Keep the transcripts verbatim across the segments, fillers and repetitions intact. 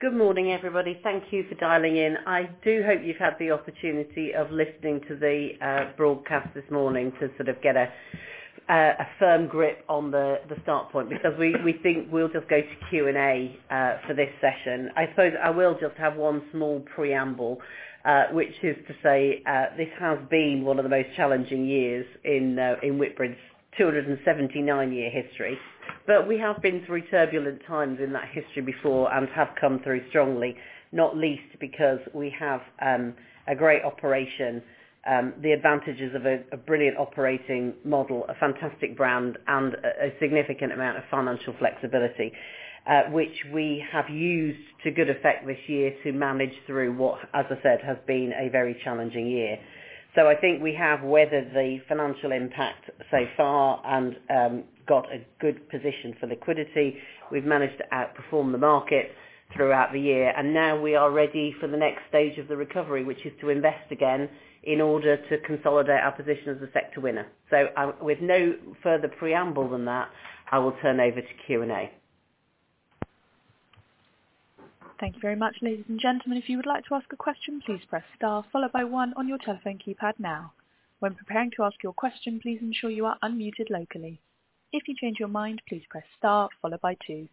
Good morning, everybody. Thank you for dialing in. I do hope you've had the opportunity of listening to the uh, broadcast this morning to sort of get a, uh, a firm grip on the, the start point, because we, we think we'll just go to Q and A uh, for this session. I suppose I will just have one small preamble, uh, which is to say uh, this has been one of the most challenging years in, uh, in Whitbread's two hundred seventy-nine year history. But we have been through turbulent times in that history before and have come through strongly, not least because we have um, a great operation, um, the advantages of a, a brilliant operating model, a fantastic brand and a, a significant amount of financial flexibility, uh, which we have used to good effect this year to manage through what, as I said, has been a very challenging year. So I think we have weathered the financial impact so far and um, got a good position for liquidity. We've managed to outperform the market throughout the year, and now we are ready for the next stage of the recovery, which is to invest again in order to consolidate our position as a sector winner. So uh, with no further preamble than that, I will turn over to Q and A. Thank you very much, ladies and gentlemen. If you would like to ask a question, please press star followed by one on your telephone keypad now. When preparing to ask your question, please ensure you are unmuted locally. If you change your mind, please press star followed by two.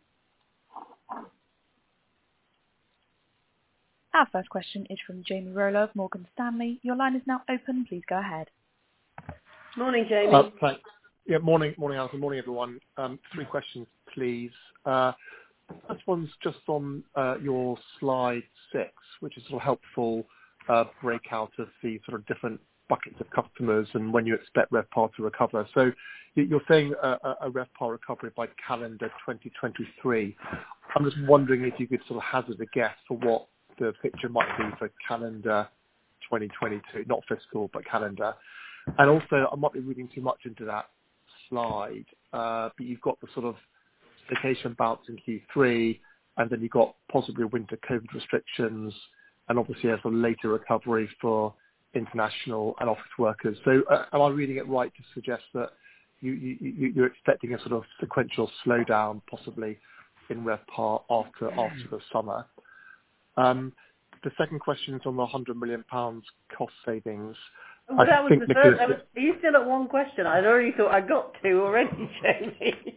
Our first question is from Jamie Rollo of Morgan Stanley. Your line is now open. Please go ahead. Morning, Jamie. Uh, thanks. Yeah, morning, morning, Alison. Morning, everyone. Um, three questions, please. Uh, First one's just on uh, your slide six, which is sort of helpful uh, breakout of the sort of different buckets of customers and when you expect RevPAR to recover. So you're saying a, a RevPAR recovery by calendar twenty twenty-three. I'm just wondering if you could sort of hazard a guess for what the picture might be for calendar twenty twenty-two, not fiscal, but calendar. And also, I might be reading too much into that slide, uh, but you've got the sort of vacation bounce in Q three, and then you've got possibly winter COVID restrictions, and obviously there's a later recovery for international and office workers. So uh, am I reading it right to suggest that you, you, you're expecting a sort of sequential slowdown possibly in RevPAR after, after the summer? Um, the second question is on the one hundred million pounds cost savings. Well, that was the first. That was, are you still at one question? I'd already thought I got two already, Jamie.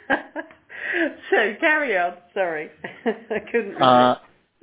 So carry on. Sorry, I couldn't. Uh,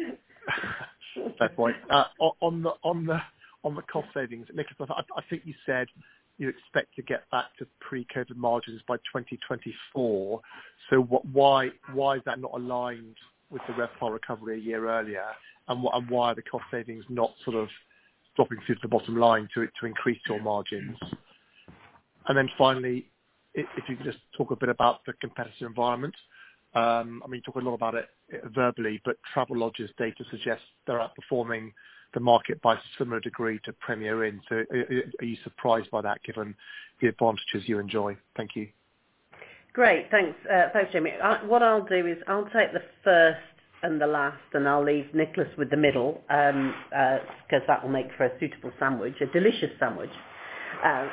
fair point. Uh, on the on the on the cost savings, Nicholas, I, I think you said you expect to get back to pre-COVID margins by twenty twenty-four. So what, why why is that not aligned with the RevPAR recovery a year earlier, and, what, and why are the cost savings not sort of dropping through to the bottom line to to increase your margins? And then finally, if you could just talk a bit about the competitive environment. Um, I mean, you talk a lot about it verbally, but Travelodge's data suggests they're outperforming the market by a similar degree to Premier Inn. So are you surprised by that, given the advantages you enjoy? Thank you. Great. Thanks, uh, thanks, Jamie. I, what I'll do is I'll take the first and the last, and I'll leave Nicholas with the middle, um, uh, because that will make for a suitable sandwich, a delicious sandwich. Um,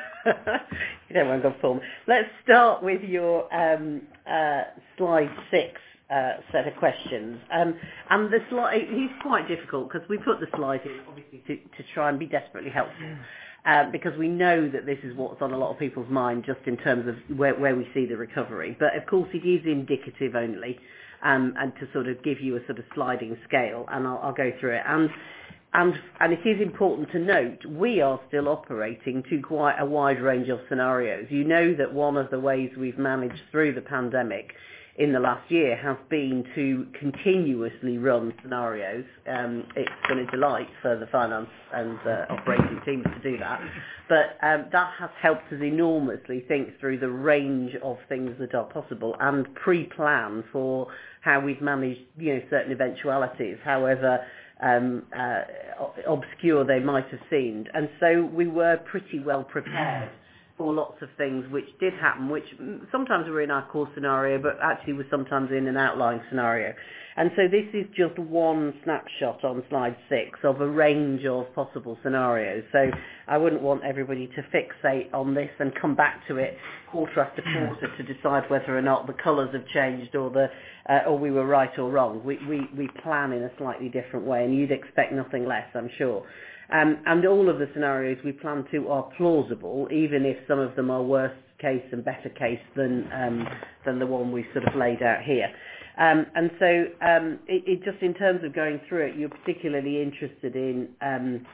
you don't want to go full. Let's start with your um, uh, slide six uh, set of questions. Um, and the slide is quite difficult because we put the slide in obviously to, to try and be desperately helpful. Uh, because we know that this is what's on a lot of people's mind just in terms of where, where we see the recovery. But of course it is indicative only, um, and to sort of give you a sort of sliding scale, and I'll, I'll go through it. And And, and it is important to note, we are still operating to quite a wide range of scenarios. You know that one of the ways we've managed through the pandemic in the last year has been to continuously run scenarios. Um, it's been a delight for the finance and uh, operating teams to do that. But um, that has helped us enormously think through the range of things that are possible and pre-plan for how we've managed, you know, certain eventualities, however Um, uh, obscure they might have seemed. And so we were pretty well prepared for lots of things which did happen, which sometimes were in our core scenario, but actually were sometimes in an outlying scenario. And so this is just one snapshot on slide six of a range of possible scenarios. So I wouldn't want everybody to fixate on this and come back to it quarter after quarter to decide whether or not the colours have changed or the uh, or we were right or wrong. We, we, we plan in a slightly different way, and you'd expect nothing less, I'm sure. Um, and all of the scenarios we plan to are plausible, even if some of them are worse case and better case than um, than the one we sort of laid out here. Um, and so um, it, it just in terms of going through it, you're particularly interested in um,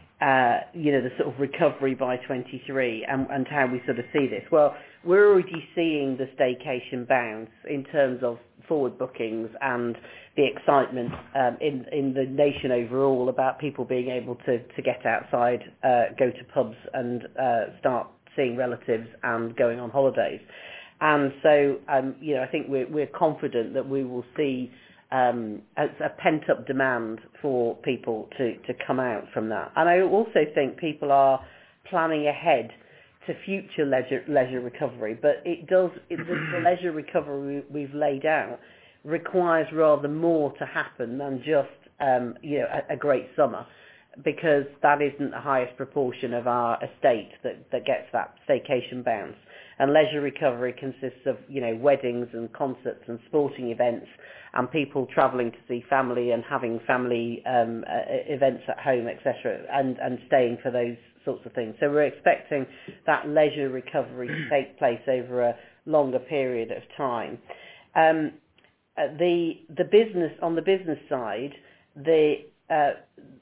uh, you know, the sort of recovery by twenty-three and, and how we sort of see this. Well, we're already seeing the staycation bounce in terms of forward bookings and the excitement um, in, in the nation overall about people being able to, to get outside, uh, go to pubs and uh, start seeing relatives and going on holidays. And so, um, you know, I think we're, we're confident that we will see um, a, a pent-up demand for people to, to come out from that. And I also think people are planning ahead to future leisure, leisure recovery, but it does, it, the, the leisure recovery we've laid out requires rather more to happen than just, um, you know, a, a great summer, because that isn't the highest proportion of our estate that, that gets that staycation bounce. And leisure recovery consists of, you know, weddings and concerts and sporting events and people travelling to see family and having family um, uh, events at home, et cetera, and, and staying for those sorts of things. So we're expecting that leisure recovery to take place over a longer period of time. Um, uh, the the business on the business side, the uh,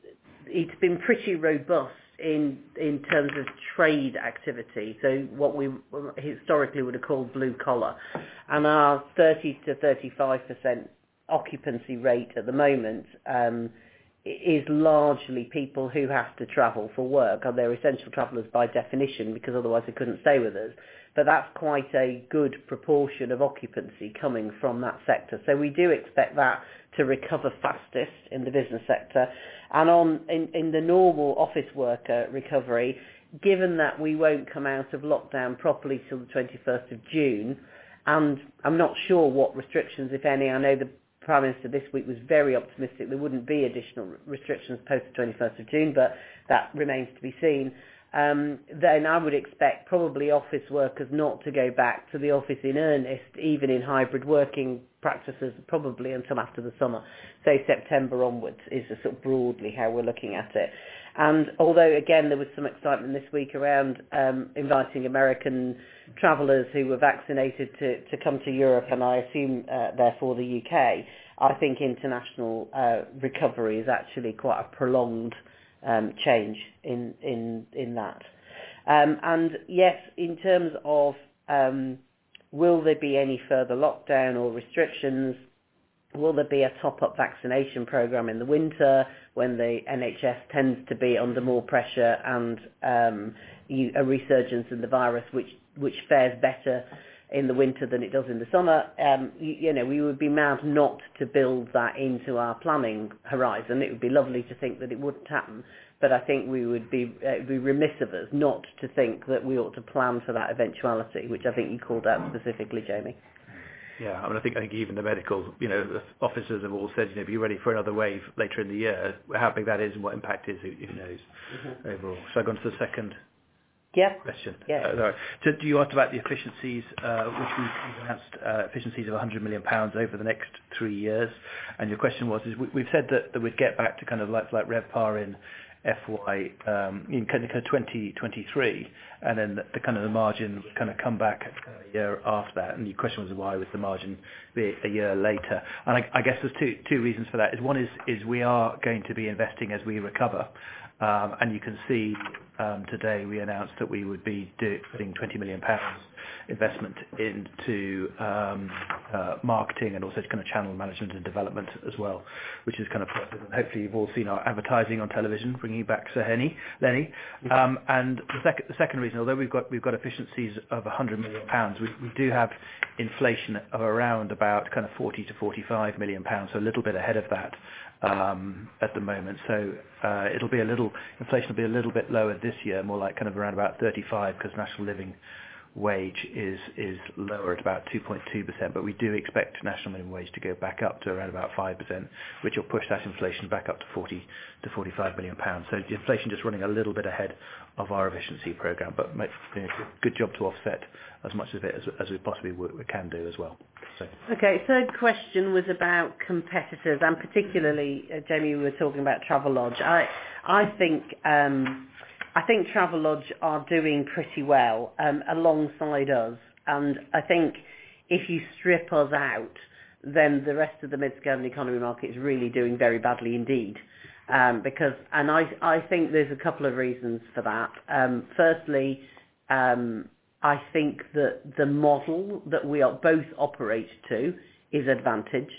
it's been pretty robust in in terms of trade activity. So what we historically would have called blue collar, and our thirty to thirty-five percent occupancy rate at the moment um, is largely people who have to travel for work, and they're essential travellers by definition because otherwise they couldn't stay with us. But that's quite a good proportion of occupancy coming from that sector. So we do expect that to recover fastest in the business sector. And on in, in the normal office worker recovery, given that we won't come out of lockdown properly till the twenty-first of June, and I'm not sure what restrictions, if any, I know the Prime Minister this week was very optimistic there wouldn't be additional restrictions post the twenty-first of June, but that remains to be seen. Um, then I would expect probably office workers not to go back to the office in earnest, even in hybrid working practices, probably until after the summer. So September onwards is a sort of broadly how we're looking at it. And although, again, there was some excitement this week around um, inviting American travellers who were vaccinated to, to come to Europe, and I assume, uh, therefore, the U K, I think international uh, recovery is actually quite a prolonged um, change in, in, in that. Um, and yes, in terms of um, will there be any further lockdown or restrictions, will there be a top-up vaccination programme in the winter when the N H S tends to be under more pressure and um, you, a resurgence in the virus which, which fares better in the winter than it does in the summer? Um, you, you know, we would be mad not to build that into our planning horizon. It would be lovely to think that it wouldn't happen, but I think we would be, uh, it would be remiss of us not to think that we ought to plan for that eventuality, which I think you called out specifically, Jamie. Yeah, I mean, I think I think even the medical, you know, the officers have all said, you know, be ready for another wave later in the year. How big that is and what impact is, who, who knows mm-hmm. overall. So I've gone to the second yeah. question. Yeah. Uh, sorry. So do you asked about the efficiencies, uh, which we've announced uh, efficiencies of one hundred million pounds over the next three years. And your question was, is we, we've said that, that we'd get back to kind of like, like RevPAR in F Y um, in kind of twenty twenty-three, and then the, the kind of the margin would kind of come back a year after that. And your question was why would the margin be a year later? And I, I guess there's two two reasons for that. Is one is is we are going to be investing as we recover, um, and you can see um, today we announced that we would be do, putting twenty million pounds investment into um, uh, marketing and also kind of channel management and development as well, which is kind of positive. And hopefully you've all seen our advertising on television, bringing back Sir Henny, Lenny. Um, and the second, the second reason, although we've got we've got efficiencies of one hundred million pounds, we, we do have inflation of around about kind of forty to forty-five million pounds, so a little bit ahead of that um, at the moment. So uh, it'll be a little inflation will be a little bit lower this year, more like kind of around about thirty-five, because national living wage is is lower at about two point two percent, but we do expect national minimum wage to go back up to around about five percent, which will push that inflation back up to forty to forty-five million pounds. So the inflation just running a little bit ahead of our efficiency programme, but make, you know, good job to offset as much of it as, as we possibly w- we can do as well. So. Okay, third question was about competitors, and particularly, uh, Jamie, we were talking about Travelodge. I I think um, I think Travelodge are doing pretty well um, alongside us, and I think if you strip us out, then the rest of the mid-scale and economy market is really doing very badly indeed. Um, because, and I, I think there's a couple of reasons for that. Um, firstly, um, I think that the model that we are both operate to is advantaged.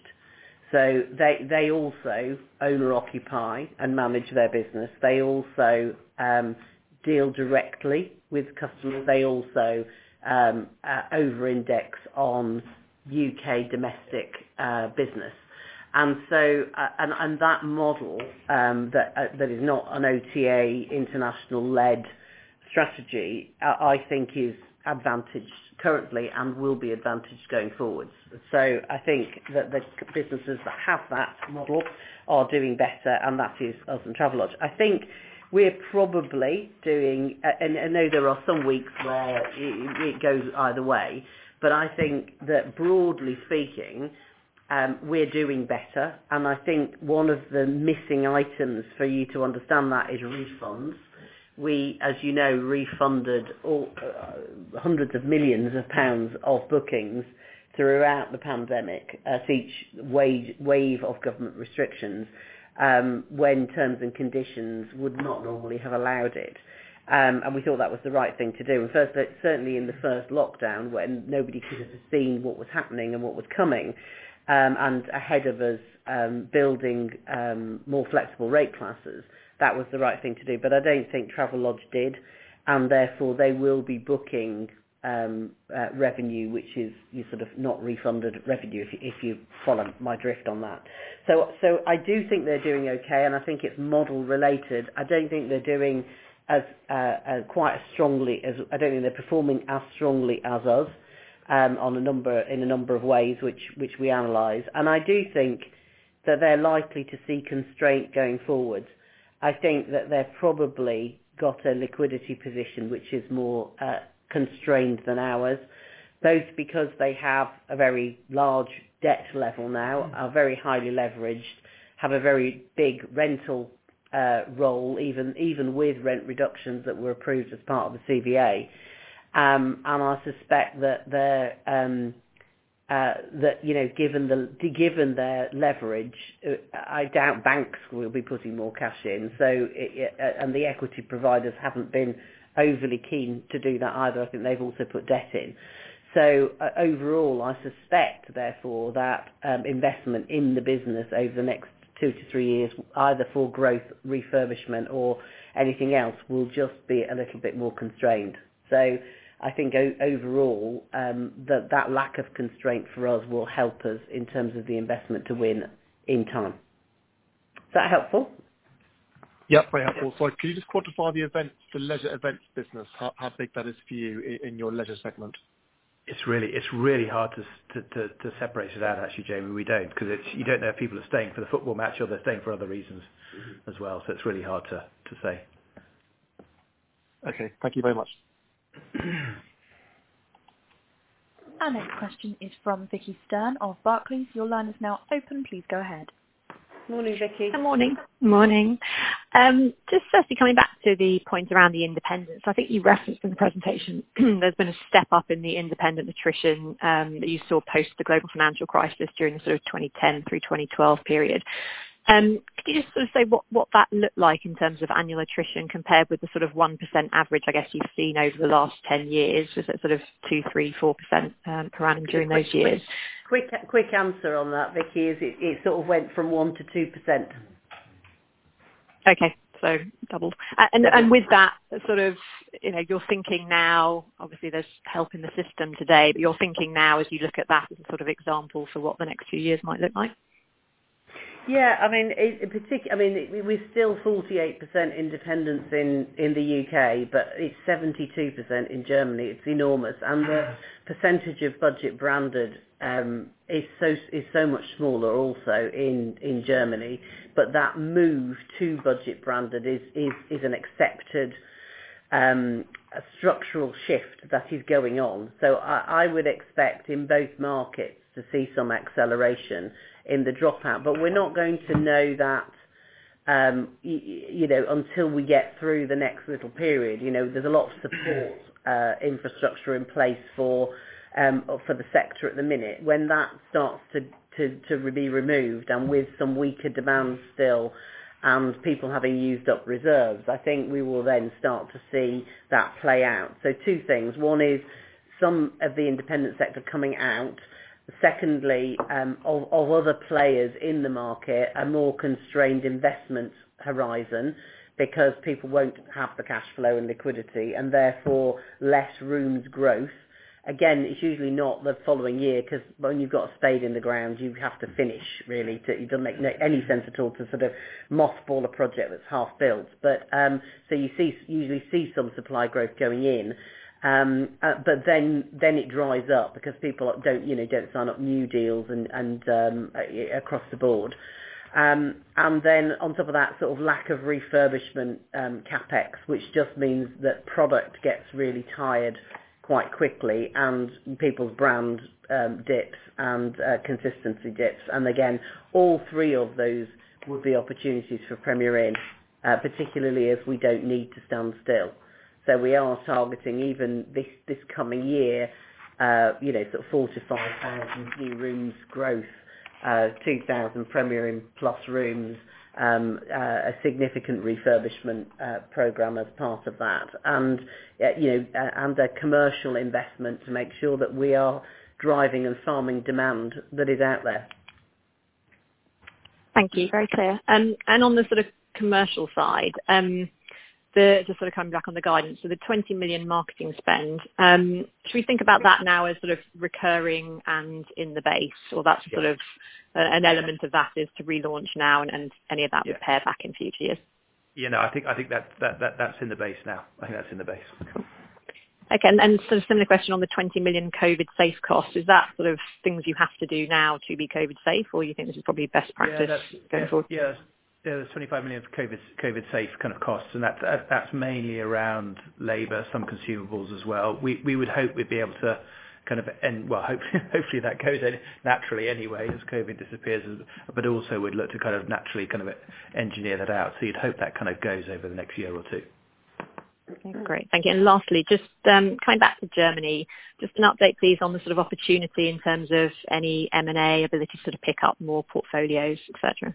So they they also own or occupy and manage their business. They also um, deal directly with customers. They also um, uh, over-index on U K domestic uh, business. And so, uh, and, and that model um, that uh, that is not an O T A international-led strategy, uh, I think is advantaged currently and will be advantaged going forwards. So I think that the businesses that have that model are doing better, and that is us and Travelodge. I think we're probably doing, and I know there are some weeks where it, it goes either way, but I think that broadly speaking, Um, we're doing better, and I think one of the missing items for you to understand that is refunds. We, as you know, refunded all, uh, hundreds of millions of pounds of bookings throughout the pandemic at each wage, wave of government restrictions um, when terms and conditions would not normally have allowed it. Um, and we thought that was the right thing to do. And first, certainly in the first lockdown, when nobody could have seen what was happening and what was coming, Um, and ahead of us um, building um, more flexible rate classes, that was the right thing to do. But I don't think Travelodge did, and therefore they will be booking um, uh, revenue which is you sort of not refunded revenue, if you, if you follow my drift on that. So, so I do think they're doing okay, and I think it's model related. I don't think they're doing as uh, uh, quite as strongly as I don't think they're performing as strongly as us. Um, on a number in a number of ways, which which we analyse, and I do think that they're likely to see constraint going forward. I think that they've probably got a liquidity position which is more uh, constrained than ours, both because they have a very large debt level now, are very highly leveraged, have a very big rental uh, role, even even with rent reductions that were approved as part of the C V A. Um, and I suspect that they're, um, uh, that you know, given the given their leverage, uh, I doubt banks will be putting more cash in. So, it, it, uh, and the equity providers haven't been overly keen to do that either. I think they've also put debt in. So, uh, overall, I suspect, therefore, that um, investment in the business over the next two to three years, either for growth, refurbishment, or anything else, will just be a little bit more constrained. So I think o- overall um, that that lack of constraint for us will help us in terms of the investment to win in time. Is that helpful? Yeah, very helpful. So can you just quantify the events, the leisure events business, how, how big that is for you in, in your leisure segment? It's really it's really hard to to, to, to separate it out, actually, Jamie. We don't, because it's you don't know if people are staying for the football match or they're staying for other reasons mm-hmm. as well. So it's really hard to, to say. Okay, thank you very much. Our next question is from Vicky Stern of Barclays. Your line is now open. Please go ahead. Morning, Vicky. Good morning. Morning. Um, just firstly, coming back to the point around the independents, I think you referenced in the presentation there's been a step up in the independent attrition um, that you saw post the global financial crisis during the sort of twenty ten through twenty twelve period. Um, could you just sort of say what, what that looked like in terms of annual attrition compared with the sort of one percent average, I guess, you've seen over the last ten years? Was it sort of two, three, four percent um, per annum during quick, those years? Quick, quick, quick answer on that, Vicky, is it, it sort of went from one to two percent. Okay, so doubled. And, and with that, sort of, you know, you're thinking now, obviously there's help in the system today, but you're thinking now as you look at that as a sort of example for what the next few years might look like? Yeah, I mean, it, in particular, I mean, it, we're still forty-eight percent independence in, in the U K, but it's seventy-two percent in Germany. It's enormous, and the percentage of budget branded um, is so is so much smaller also in, in Germany. But that move to budget branded is is, is an accepted um, a structural shift that is going on. So I, I would expect in both markets to see some acceleration in the dropout, but we're not going to know that, um, you, you know, until we get through the next little period. You know, there's a lot of support uh, infrastructure in place for um, for the sector at the minute. When that starts to, to, to be removed, and with some weaker demand still, and people having used up reserves, I think we will then start to see that play out. So two things. One is some of the independent sector coming out. Secondly, um, of, of other players in the market, a more constrained investment horizon, because people won't have the cash flow and liquidity, and therefore less rooms growth. Again, it's usually not the following year, because when you've got a spade in the ground, you have to finish, really. To, it doesn't make any sense at all to sort of mothball a project that's half built. But um, so you see, usually see some supply growth going in. Um, uh, but then, then it dries up because people don't, you know, don't sign up new deals and, and um, across the board. Um, and then on top of that, sort of lack of refurbishment um, capex, which just means that product gets really tired quite quickly, and people's brand um, dips and uh, consistency dips. And again, all three of those would be opportunities for Premier Inn, uh, particularly as we don't need to stand still. So we are targeting even this, this coming year, uh, you know, sort of four to five thousand new rooms growth, uh, two thousand Premier Inn Plus rooms, um, uh, a significant refurbishment uh, program as part of that, and uh, you know, uh, and a commercial investment to make sure that we are driving and farming demand that is out there. Thank you, very clear. Um, and on the sort of commercial side. Um, The, just sort of coming back on the guidance, so the twenty million marketing spend, um, should we think about that now as sort of recurring and in the base, or that's yeah. sort of uh, an element of that is to relaunch now, and, and any of that yeah. would pare back in future years? Yeah, no, I think I think that, that, that that's in the base now. I think that's in the base. Cool. Okay, and, and sort of similar question on the twenty million COVID safe costs. Is that sort of things you have to do now to be COVID safe, or you think this is probably best practice yeah, going yeah, forward? Yeah. Yeah, there's twenty-five million of COVID COVID safe kind of costs, and that's that's mainly around labour, some consumables as well. We we would hope we'd be able to kind of end well. Hopefully hopefully that goes in naturally anyway as COVID disappears, but also we'd look to kind of naturally kind of engineer that out. So you'd hope that kind of goes over the next year or two. Okay, great, thank you. And lastly, just um, coming back to Germany, just an update please on the sort of opportunity in terms of any M and A, ability to sort of pick up more portfolios, et cetera.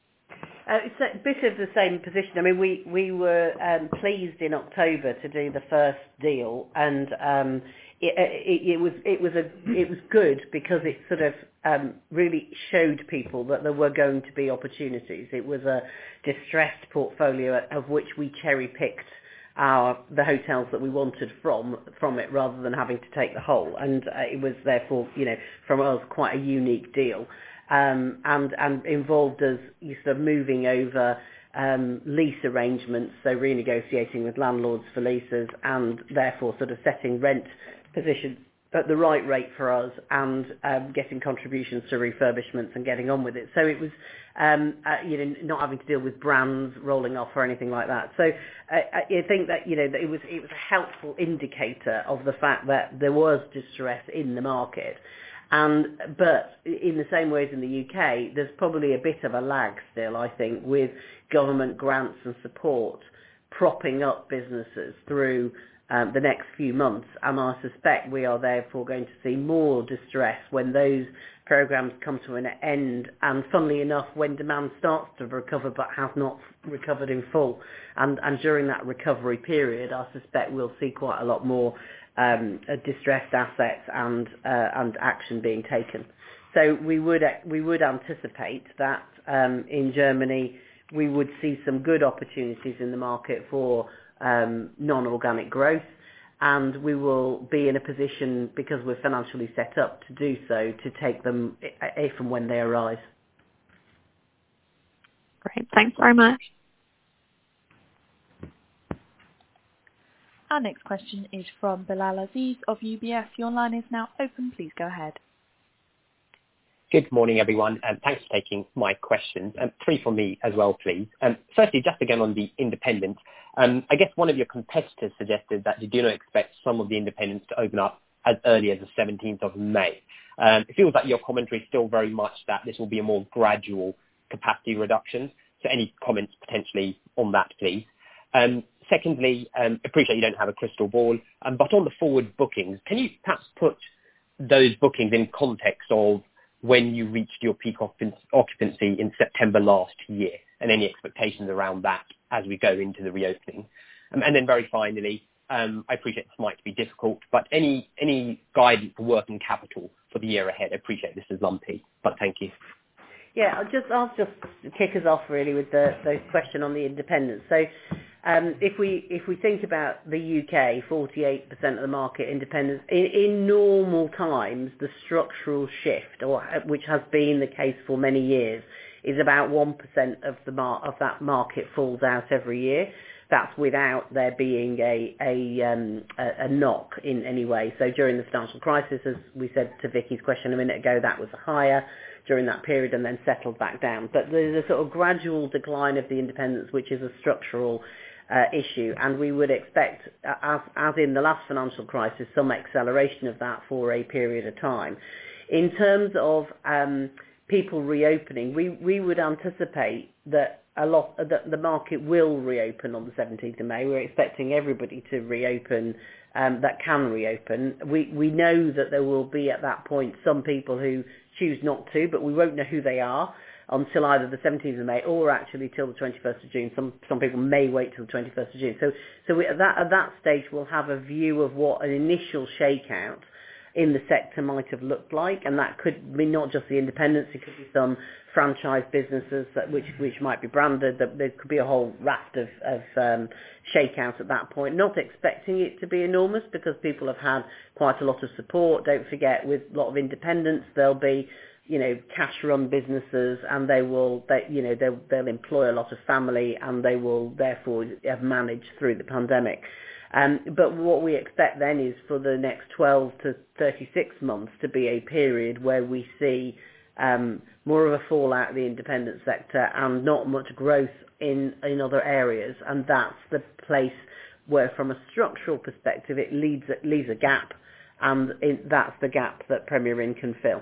Uh, it's a bit of the same position. I mean, we we were um, pleased in October to do the first deal, and um, it, it, it was it was a it was good because it sort of um, really showed people that there were going to be opportunities. It was a distressed portfolio of which we cherry picked our the hotels that we wanted from from it, rather than having to take the whole, and uh, it was therefore, you know, from us quite a unique deal. Um, and, and involved us sort of moving over um, lease arrangements, so renegotiating with landlords for leases, and therefore sort of setting rent positions at the right rate for us, and um, getting contributions to refurbishments and getting on with it. So it was, um, uh, you know, not having to deal with brands rolling off or anything like that. So uh, I think that, you know, that it was it was a helpful indicator of the fact that there was distress in the market. And but in the same way as in the U K, there's probably a bit of a lag still, I think, with government grants and support propping up businesses through um, the next few months. And I suspect we are therefore going to see more distress when those programmes come to an end, and funnily enough, when demand starts to recover but has not recovered in full. And, and during that recovery period, I suspect we'll see quite a lot more Um, distressed assets and uh, and action being taken. So we would we would anticipate that um, in Germany we would see some good opportunities in the market for um, non-organic growth, and we will be in a position, because we're financially set up to do so, to take them if and when they arise. Great. Thanks very much. Our next question is from Bilal Aziz of U B S. Your line is now open. Please go ahead. Good morning, everyone, and thanks for taking my questions. Um, three from me as well, please. Um, firstly, just again on the independents, um, I guess one of your competitors suggested that you do not expect some of the independents to open up as early as the seventeenth of May. Um, it feels like your commentary is still very much that this will be a more gradual capacity reduction. So any comments potentially on that, please? Um, secondly, um, appreciate you don't have a crystal ball, um, but on the forward bookings, can you perhaps put those bookings in context of when you reached your peak occupancy in September last year, and any expectations around that as we go into the reopening? Um, and then very finally, um, I appreciate this might be difficult, but any any guidance for working capital for the year ahead? I appreciate this is lumpy, but thank you. Yeah, I'll just I'll just kick us off really with the, the question on the independents. So um, if we if we think about the U K, forty-eight percent of the market independents, in, in normal times, the structural shift, or which has been the case for many years, is about one percent of the mar- of that market falls out every year. That's without there being a a, um, a a knock in any way. So during the financial crisis, as we said to Vicky's question a minute ago, that was higher during that period and then settled back down. But there's a sort of gradual decline of the independents, which is a structural uh, issue, and we would expect, as, as in the last financial crisis, some acceleration of that for a period of time. In terms of um, people reopening, we, we would anticipate that a lot that the market will reopen on the seventeenth of May. We're expecting everybody to reopen um, that can reopen. We we know that there will be at that point some people who choose not to, but we won't know who they are until either the seventeenth of May or actually till the twenty-first of June. Some some people may wait till the twenty-first of June. So so we, at that at that stage we'll have a view of what an initial shakeout in the sector might have looked like, and that could be not just the independents, it could be some franchise businesses that which which might be branded. That there could be a whole raft of, of um, shakeout at that point. Not expecting it to be enormous because people have had quite a lot of support. Don't forget, with a lot of independents, there'll be you know cash-run businesses, and they will they you know they'll, they'll employ a lot of family, and they will therefore have managed through the pandemic. Um, but what we expect then is for the next twelve to thirty-six months to be a period where we see um, more of a fallout of the independent sector and not much growth in, in other areas. And that's the place where, from a structural perspective, it leaves, it leaves a gap, and it, that's the gap that Premier Inn can fill.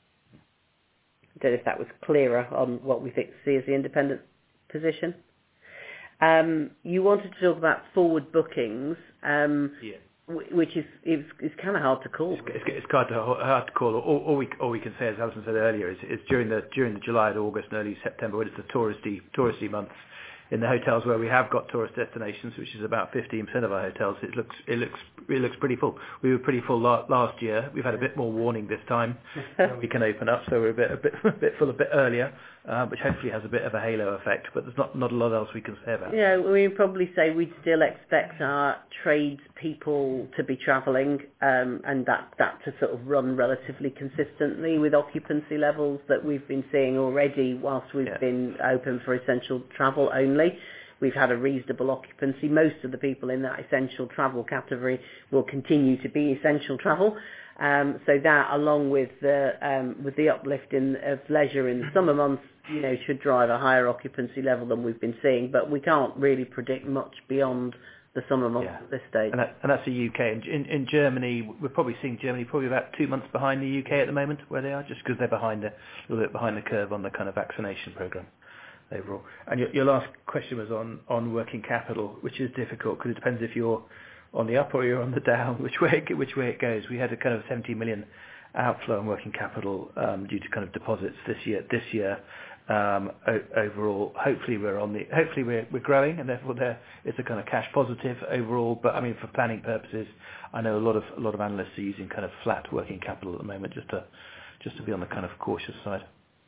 I don't know if that was clearer on what we think, see as the independent position. Um, you wanted to talk about forward bookings, um, yeah. w- which is is, is kind of hard to call. It's, it's, it's hard to hard to call. All, all we all we can say, as Alison said earlier, is, is during the during the July to August and early September, when it's the touristy touristy months, in the hotels where we have got tourist destinations, which is about fifteen percent of our hotels, it looks it looks it looks pretty full. We were pretty full la- last year. We've had a bit more warning this time when we can open up, so we're a bit a bit a bit full a bit earlier, uh, which hopefully has a bit of a halo effect. But there's not not a lot else we can say about it. Yeah, we'd probably say we'd still expect our trades people to be travelling, um, and that that to sort of run relatively consistently with occupancy levels that we've been seeing already whilst we've yeah. been open for essential travel only. We've had a reasonable occupancy. Most of the people in that essential travel category will continue to be essential travel. Um, so that, along with the um, with the uplift in of leisure in the summer months, you know, should drive a higher occupancy level than we've been seeing. But we can't really predict much beyond the summer months yeah. at this stage. And, that, and that's the U K. In, in, in Germany, we're probably seeing Germany probably about two months behind the U K at the moment, where they are, just because they're behind the, a little bit behind the curve on the kind of vaccination programme overall. And your, your last question was on, on working capital, which is difficult because it depends if you're on the up or you're on the down, which way it, which way it goes. We had a kind of seventy million outflow in working capital um, due to kind of deposits this year. This year, um, o- overall, hopefully we're on the hopefully we're we're growing, and therefore there it's a kind of cash positive overall. But I mean, for planning purposes, I know a lot of a lot of analysts are using kind of flat working capital at the moment, just to just to be on the kind of cautious side.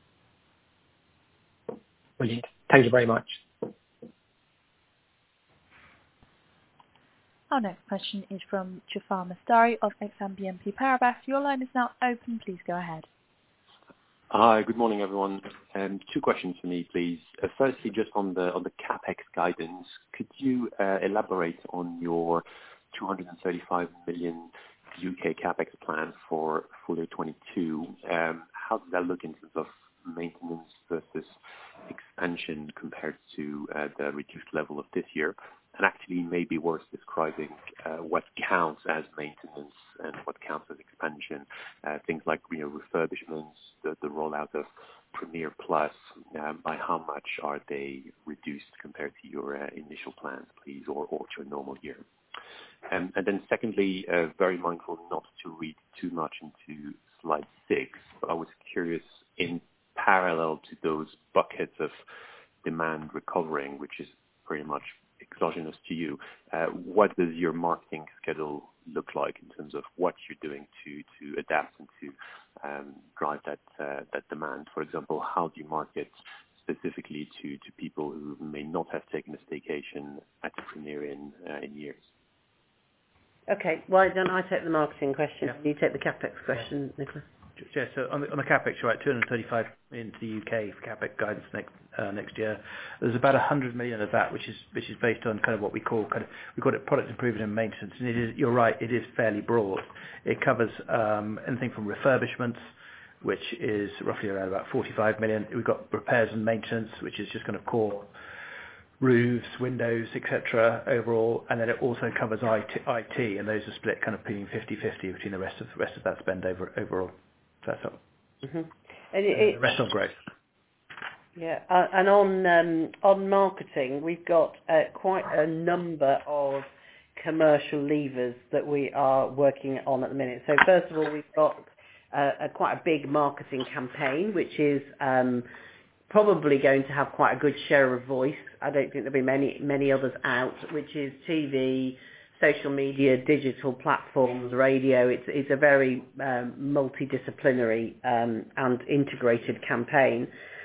Brilliant. Thank you very much. Our next question is from Jafar Mastari of Exane B N P Paribas. Your line is now open. Please go ahead. Hi, good morning, everyone. Um, Two questions for me, please. Uh, Firstly, just on the on the CapEx guidance, could you uh, elaborate on your two hundred thirty-five million U K CapEx plan for full year twenty-two? Um, How does that look in terms of maintenance versus expansion compared to uh, the reduced level of this year? And actually, maybe worth describing uh, what counts as maintenance and what counts as expansion. Uh, things like, you know, refurbishments, the, the rollout of Premier Plus. Um, by how much are they reduced compared to your uh, initial plans, please, or, or to a normal year? Um, and then, secondly, uh, very mindful not to read too much into slide six, but I was curious, in parallel to those buckets of demand recovering, which is pretty much exogenous to you, uh, what does your marketing schedule look like in terms of what you're doing to, to adapt and to um, drive that uh, that demand? For example, how do you market specifically to, to people who may not have taken a staycation at the Premier in, uh, in years? Okay, why don't I take the marketing question? Yeah. You take the CapEx question, Nicholas. Yeah, so on the, on the CapEx, you're right, two hundred thirty-five into the U K for CapEx guidance next uh, next year. There's about one hundred million of that, which is which is based on kind of what we call kind of we call it product improvement and maintenance. And it is, you're right, it is fairly broad. It covers um, anything from refurbishments, which is roughly around about forty-five million. We've got repairs and maintenance, which is just kind of core roofs, windows, et cetera overall, and then it also covers I T, I T, and those are split kind of being fifty-fifty between the rest of the rest of that spend over overall. So that's up. Mm-hmm. And And it, the rest on growth. Yeah, uh, and on um, on marketing, we've got uh, quite a number of commercial levers that we are working on at the minute. So first of all, we've got uh, a, quite a big marketing campaign, which is um, probably going to have quite a good share of voice. I don't think there'll be many many others out, which is T V, social media, digital platforms, radio. It's it's a very um, multidisciplinary um, and integrated campaign.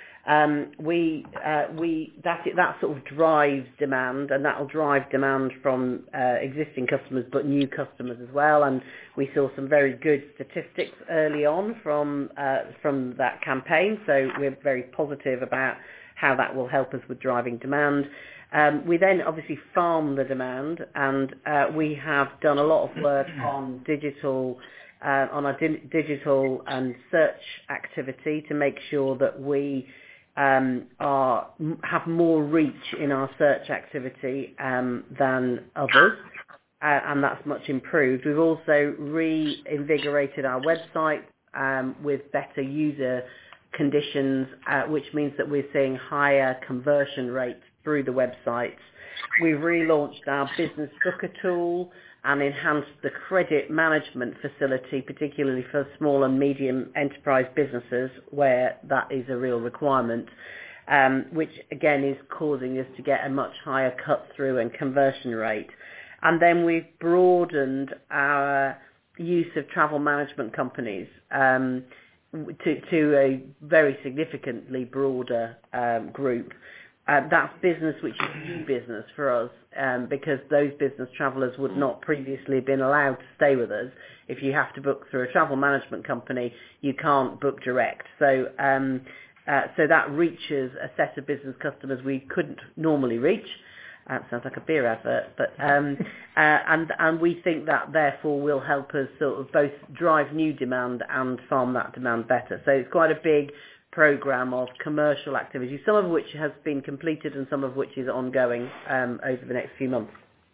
Um, we uh, we that that sort of drives demand, and that will drive demand from uh, existing customers, but new customers as well. And we saw some very good statistics early on from uh, from that campaign, so we're very positive about how that will help us with driving demand. Um, we then obviously farm the demand, and uh, we have done a lot of work on digital. Uh, on our di- digital and search activity to make sure that we um, are have more reach in our search activity um, than others, uh, and that's much improved. We've also reinvigorated our website um, with better user conditions, uh, which means that we're seeing higher conversion rates through the websites. We've relaunched our business booker tool and enhanced the credit management facility, particularly for small and medium enterprise businesses where that is a real requirement, um, which again is causing us to get a much higher cut through and conversion rate. And then we've broadened our use of travel management companies um, to, to a very significantly broader um, group. Uh, that's business which is new business for us um, because those business travellers would not previously have been allowed to stay with us. If you have to book through a travel management company, you can't book direct. So um, uh, so that reaches a set of business customers we couldn't normally reach. That sounds like a beer advert, but um, uh, and and we think that therefore will help us sort of both drive new demand and farm that demand better. So it's quite a big program of commercial activities, some of which has been completed and some of which is ongoing um, over the next few months.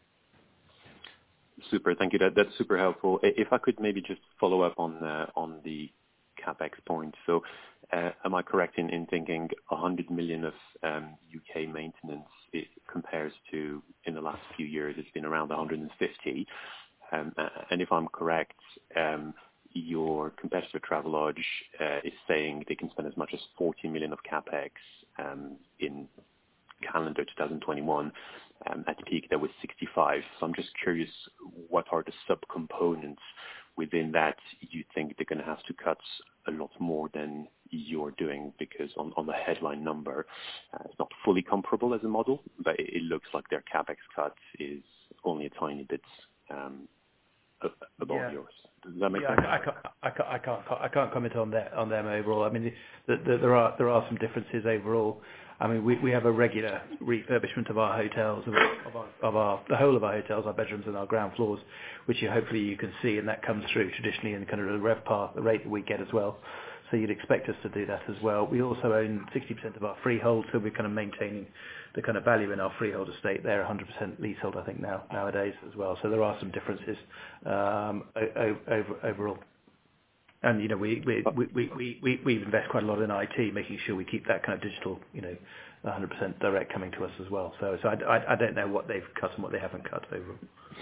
Super, thank you. That, that's super helpful. If I could maybe just follow up on uh, on the CapEx point. So uh, am I correct in, in thinking one hundred million of um, U K maintenance it compares to, in the last few years, it's been around one hundred fifty? Um, and if I'm correct, um, your competitor Travelodge uh, is saying they can spend as much as forty million of CapEx um, in calendar twenty twenty-one. Um, at the peak, there was sixty-five. So I'm just curious, what are the subcomponents within that you think they're going to have to cut a lot more than you're doing? Because on, on the headline number, uh, it's not fully comparable as a model, but it, it looks like their CapEx cut is only a tiny bit um, above yeah. yours. Does that make yeah, sense? I, I, can't, I, can't, I can't I can't comment on that on them overall. I mean, the, the, there are there are some differences overall. I mean, we, we have a regular refurbishment of our hotels, of our, of our, of our the whole of our hotels, our bedrooms and our ground floors, which you, hopefully you can see, and that comes through traditionally in kind of the RevPAR, the rate that we get as well. So you'd expect us to do that as well. We also own sixty percent of our freehold, so we're kind of maintaining the kind of value in our freehold estate there, one hundred percent leasehold, I think, now nowadays as well. So there are some differences um, o- over, overall. And, you know, we, we, we, we, we, we invest quite a lot in I T, making sure we keep that kind of digital, you know, one hundred percent direct coming to us as well. So, so I, I, I don't know what they've cut and what they haven't cut overall.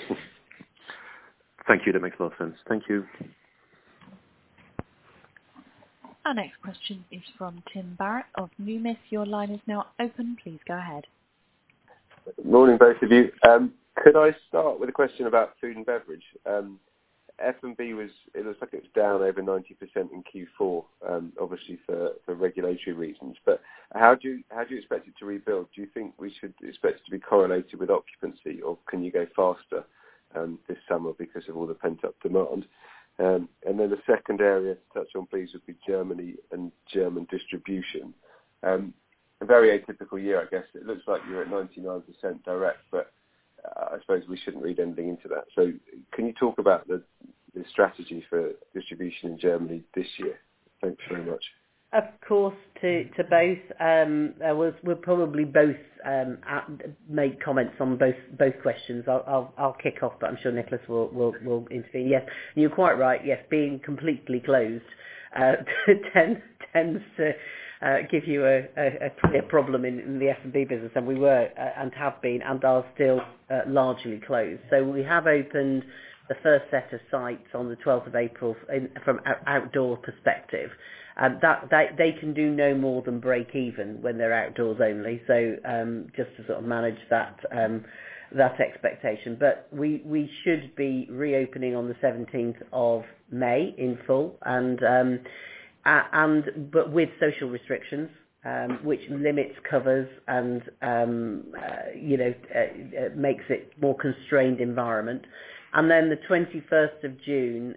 Thank you. That makes a lot of sense. Thank you. Our next question is from Tim Barrett of Numis. Your line is now open. Please go ahead. Morning, both of you. Um, could I start with a question about food and beverage? Um, F and B was, it looks like it's down over ninety percent in Q four, um, obviously for, for regulatory reasons. But how do you, how do you expect it to rebuild? Do you think we should expect it to be correlated with occupancy, or can you go faster um, this summer because of all the pent-up demand? Um, and then the second area to touch on, please, would be Germany and German distribution. Um, a very atypical year, I guess. It looks like you're at ninety-nine percent direct, but uh, I suppose we shouldn't read anything into that. So can you talk about the, the strategy for distribution in Germany this year? Thanks very much. Of course, to to both. Um, uh, we'll, we'll probably both um, at, make comments on both both questions. I'll, I'll I'll kick off, but I'm sure Nicholas will will, will intervene. Yes, you're quite right. Yes, being completely closed uh, tends tends to uh, give you a, a, a clear problem in, in the F and B business, and we were uh, and have been and are still uh, largely closed. So we have opened the first set of sites on the twelfth of April in, from an outdoor perspective. Um, that, that they can do no more than break even when they're outdoors only. So um, just to sort of manage that um, that expectation. But we we should be reopening on the seventeenth of May in full, and um, uh, and but with social restrictions, um, which limits covers and um, uh, you know uh, uh, makes it more constrained environment. And then the twenty-first of June,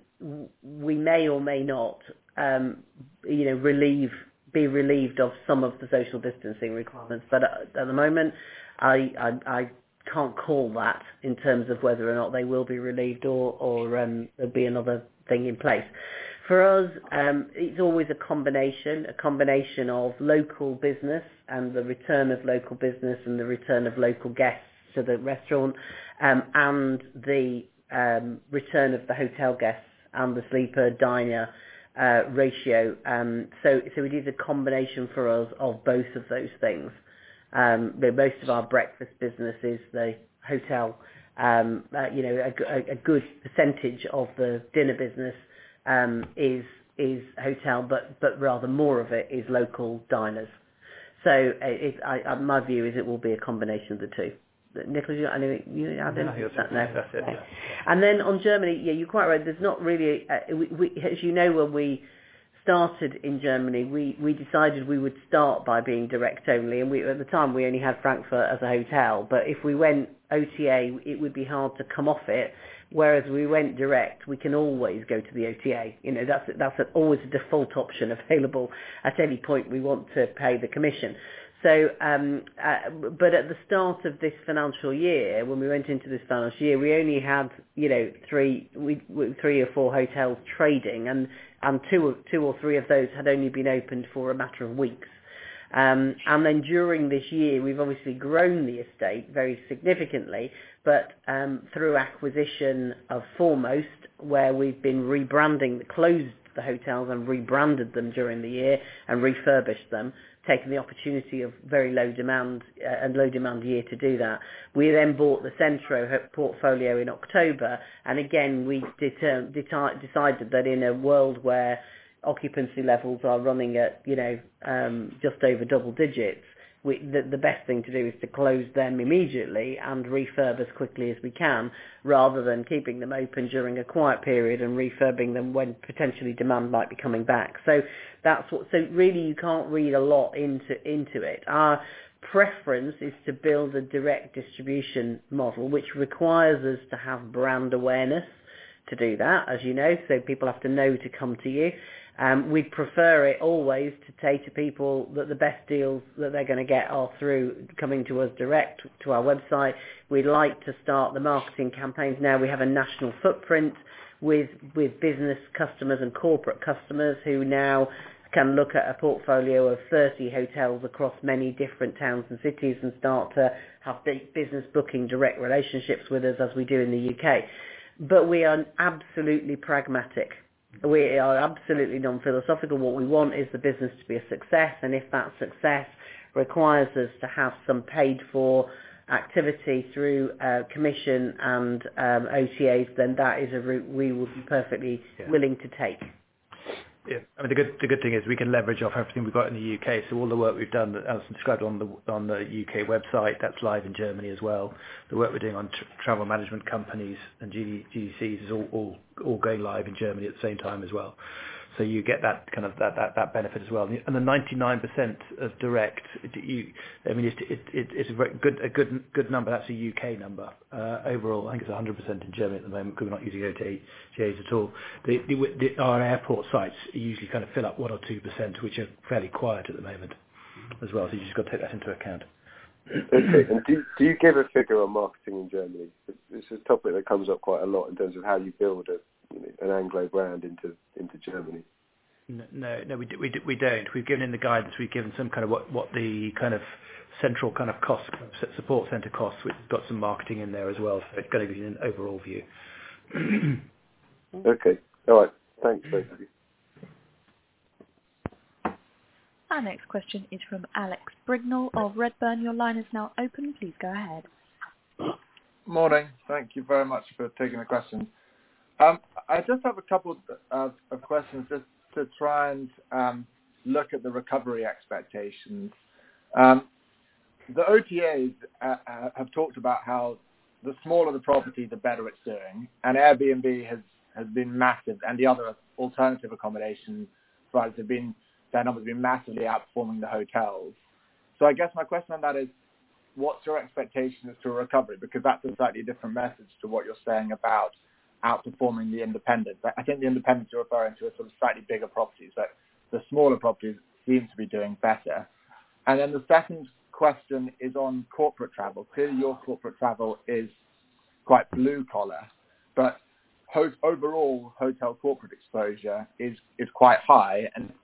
we may or may not, um, you know, relieve, be relieved of some of the social distancing requirements. But at, at the moment, I, I, I can't call that in terms of whether or not they will be relieved or, or um, there'll be another thing in place. For us, um, it's always a combination, a combination of local business and the return of local business and the return of local guests to the restaurant, um, and the Um, return of the hotel guests and the sleeper diner uh, ratio. Um, so, so it is a combination for us of both of those things. Um, most of our breakfast business is the hotel. Um, uh, you know, a, a good percentage of the dinner business um, is is hotel, but but rather more of it is local diners. So, it, I, I, my view is it will be a combination of the two. Nicholas, you, I know you add No, anything to that? no, No. that's it. Okay. Yeah. And then on Germany, yeah, you're quite right. There's not really, uh, we, we, as you know, when we started in Germany, we, we decided we would start by being direct only, and we, at the time we only had Frankfurt as a hotel. But if we went O T A, it would be hard to come off it. Whereas we went direct, we can always go to the O T A. You know, that's that's always a default option available at any point we want to pay the commission. So, um, uh, but at the start of this financial year, when we went into this financial year, we only had, you know, three, we, we, three or four hotels trading, and, and two, two or three of those had only been opened for a matter of weeks. Um, and then during this year, we've obviously grown the estate very significantly, but um, through acquisition of Foremost, where we've been rebranding, closed the hotels and rebranded them during the year and refurbished them, taking the opportunity of very low demand uh, and low demand year to do that. We then bought the Centro portfolio in October, and again we deter- deti- decided that in a world where occupancy levels are running at, you know, um, just over double digits, we, the, the best thing to do is to close them immediately and refurb as quickly as we can, rather than keeping them open during a quiet period and refurbing them when potentially demand might be coming back. So that's what. So really, you can't read a lot into into it. Our preference is to build a direct distribution model, which requires us to have brand awareness to do that, as you know, so people have to know to come to you. Um, we'd prefer it always to say to people that the best deals that they're going to get are through coming to us direct, to our website. We'd like to start the marketing campaigns now. We have a national footprint with with business customers and corporate customers who now can look at a portfolio of thirty hotels across many different towns and cities and start to have big business booking direct relationships with us as we do in the U K. But we are absolutely pragmatic. We are absolutely non-philosophical. What we want is the business to be a success, and if that success requires us to have some paid-for activity through uh, commission and um, O T As, then that is a route we would be perfectly yeah. willing to take. Yeah, I mean the good the good thing is we can leverage off everything we've got in the U K. So all the work we've done, as described on the on the U K website, that's live in Germany as well. The work we're doing on tr- travel management companies and G D Cs is all, all all going live in Germany at the same time as well. So you get that kind of that, that, that benefit as well. And the ninety-nine percent of direct, you, I mean, it's, it, it, it's a very good a good good number. That's a U K number. Uh, overall, I think it's one hundred percent in Germany at the moment because we're not using O T As at all. The, the, the, our airport sites usually kind of fill up one or two percent, which are fairly quiet at the moment as well. So you just got to take that into account. Okay. And do, do you give a figure on marketing in Germany? It's a topic that comes up quite a lot in terms of how you build a You know, an Anglo brand into into Germany. No, no, no we do, we do, we don't. We've given in the guidance. We've given some kind of what what the kind of central kind of cost support centre costs, which has got some marketing in there as well. So it's going to give you an overall view. Okay, all right. Thanks, both of you. Our next question is from Alex Brignall of Redburn. Your line is now open. Please go ahead. Morning. Thank you very much for taking the question. Um, I just have a couple of, of questions just to try and um, look at the recovery expectations. Um, the O T As uh, uh, have talked about how the smaller the property, the better it's doing, and Airbnb has, has been massive, and the other alternative accommodation providers have been, their numbers have been massively outperforming the hotels. So I guess my question on that is, what's your expectation as to a recovery? Because that's a slightly different message to what you're saying about outperforming the independents. I think the independents you're referring to are sort of slightly bigger properties, but the smaller properties seem to be doing better. And then the second question is on corporate travel. Clearly your corporate travel is quite blue collar, but ho- overall hotel corporate exposure is, is quite high, and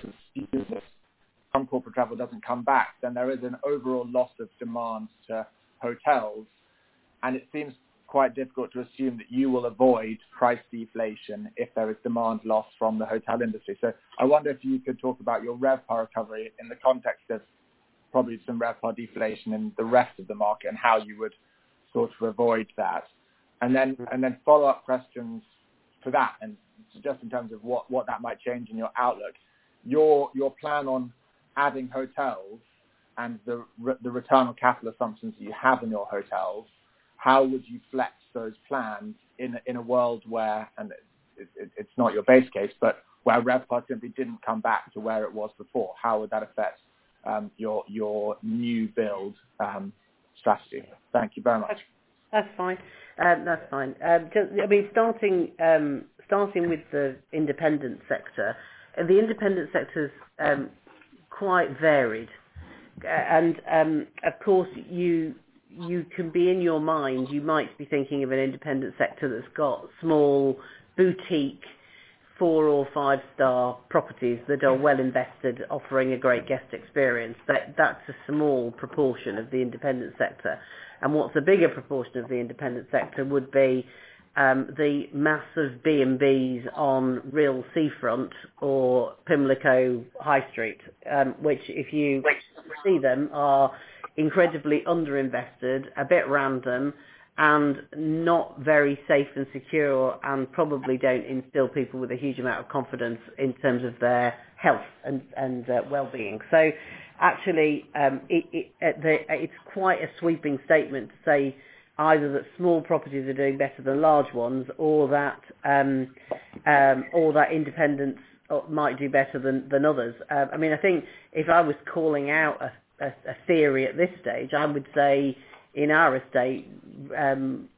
if some corporate travel doesn't come back, then there is an overall loss of demand to hotels, and it seems quite difficult to assume that you will avoid price deflation if there is demand loss from the hotel industry. So I wonder if you could talk about your RevPAR recovery in the context of probably some RevPAR deflation in the rest of the market and how you would sort of avoid that. And then and then follow-up questions for that, and just in terms of what, what that might change in your outlook. Your your plan on adding hotels and the the return on capital assumptions that you have in your hotels, how would you flex those plans in in a world where, and it, it, it's not your base case, but where RevPAR simply didn't come back to where it was before? How would that affect um, your your new build um, strategy? Thank you very much. That's fine. Um, that's fine. Um, just, I mean, starting um, starting with the independent sector, uh, the independent sector's um, quite varied, uh, and um, of course you. You can be in your mind, you might be thinking of an independent sector that's got small boutique four or five star properties that are well invested, offering a great guest experience. That that's a small proportion of the independent sector. And what's a bigger proportion of the independent sector would be um, the massive B and Bs on real seafront or Pimlico High Street, um, which if you see them are incredibly underinvested, a bit random, and not very safe and secure, and probably don't instill people with a huge amount of confidence in terms of their health and, and uh, well-being. So actually, um, it, it, uh, the, it's quite a sweeping statement to say either that small properties are doing better than large ones, or that um, um, or that independents might do better than, than others. Uh, I mean, I think if I was calling out a A, a theory at this stage, I would say in our estate, um,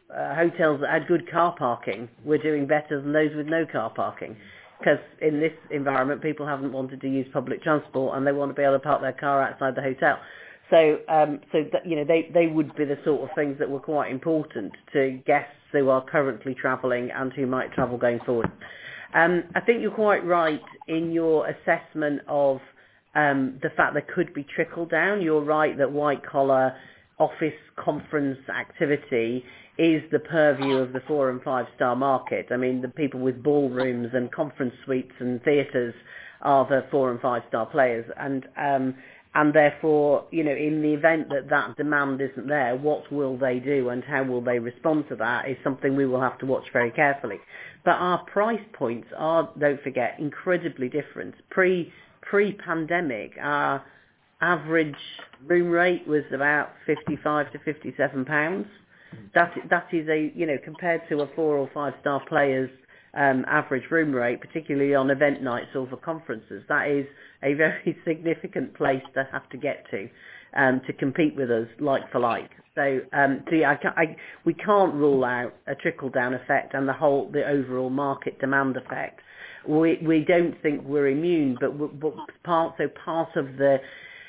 uh, hotels that had good car parking were doing better than those with no car parking. Because in this environment, people haven't wanted to use public transport and they want to be able to park their car outside the hotel. So, um, so that, you know, they, they would be the sort of things that were quite important to guests who are currently travelling and who might travel going forward. Um, I think you're quite right in your assessment of um, the fact there could be trickle down. You're right that white collar office conference activity is the purview of the four and five star market. I mean, the people with ballrooms and conference suites and theatres are the four and five star players, and um, and therefore, you know, in the event that that demand isn't there, what will they do and how will they respond to that is something we will have to watch very carefully. But our price points are, don't forget, incredibly different. Pre pre-pandemic, our average room rate was about fifty-five to fifty-seven pounds. That that is a, you know, compared to a four or five star player's um, average room rate, particularly on event nights or for conferences, that is a very significant place to have to get to um, to compete with us like for like. So, um, so yeah, I can't, I, we can't rule out a trickle down effect and the whole the overall market demand effect. We we don't think we're immune, but, but part so part of the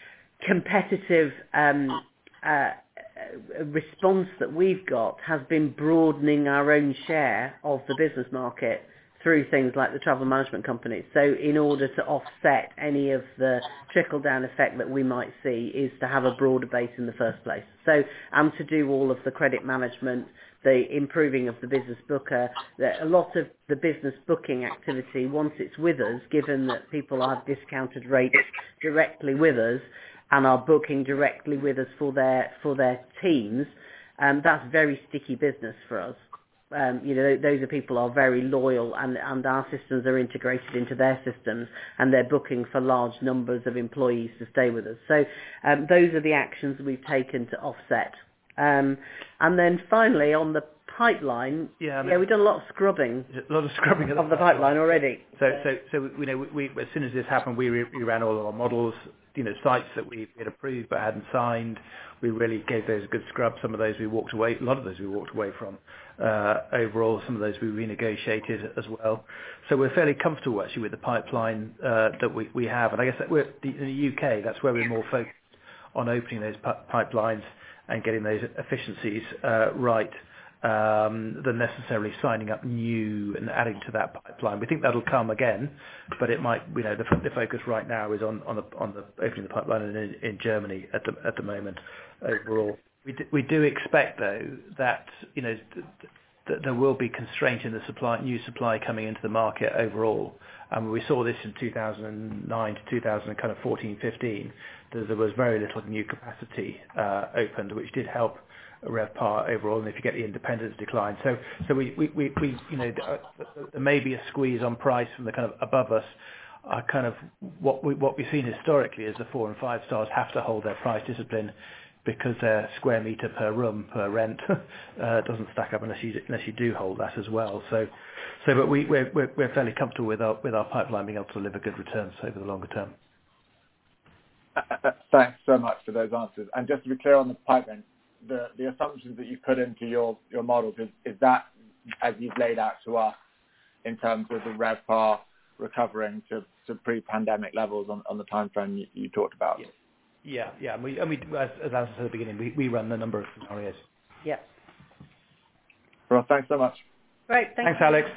competitive um, uh, response that we've got has been broadening our own share of the business market through things like the travel management companies. So in order to offset any of the trickle-down effect that we might see is to have a broader base in the first place. So, and to do all of the credit management, the improving of the business booker, the, a lot of the business booking activity, once it's with us, given that people have discounted rates directly with us, and are booking directly with us for their for their teams, um, that's very sticky business for us. Um, you know, those are people who are very loyal, and, and our systems are integrated into their systems, and they're booking for large numbers of employees to stay with us. So um, those are the actions we've taken to offset. Um, and then finally, on the pipeline, yeah, I mean, yeah, we've done a lot of scrubbing, a lot of scrubbing of the, the pipeline already. So, so, so you know, we, we as soon as this happened, we, re- we ran all of our models. You know, sites that we had approved but hadn't signed, we really gave those a good scrub. Some of those we walked away, a lot of those we walked away from. Uh, overall, some of those we renegotiated as well. So we're fairly comfortable actually with the pipeline uh, that we, we have. And I guess that we're in the U K, that's where we're more focused on opening those pi- pipelines and getting those efficiencies uh, right. Um, than necessarily signing up new and adding to that pipeline. We think that'll come again, but it might, you know, the, the focus right now is on, on the on the opening the pipeline in, in Germany at the at the moment. Overall, we do, we do expect though that you know th- th- there will be constraint in the supply, new supply coming into the market overall. And um, we saw this in two thousand nine to two thousand fourteen, fifteen. There, there was very little new capacity uh, opened, which did help RevPAR overall, and if you get the independence decline. So so we, we, we, we you know, there may be a squeeze on price from the kind of above us. Uh, kind of what, we, what we've seen historically is the four and five stars have to hold their price discipline because their square metre per room, per rent, uh, doesn't stack up unless you, unless you do hold that as well. So, so but we, we're, we're, we're fairly comfortable with our, with our pipeline being able to deliver good returns over the longer term. Uh, thanks so much for those answers. And just to be clear on the pipeline, the, the assumptions that you put into your, your models, is, is that as you've laid out to us in terms of the RevPAR recovering to, to pre-pandemic levels on, on the time frame you, you talked about? Yeah, yeah, yeah. And we, and we as, as I said at the beginning, we, we run a number of scenarios. Yeah. Well, thanks so much. Great, thanks, thanks Alex.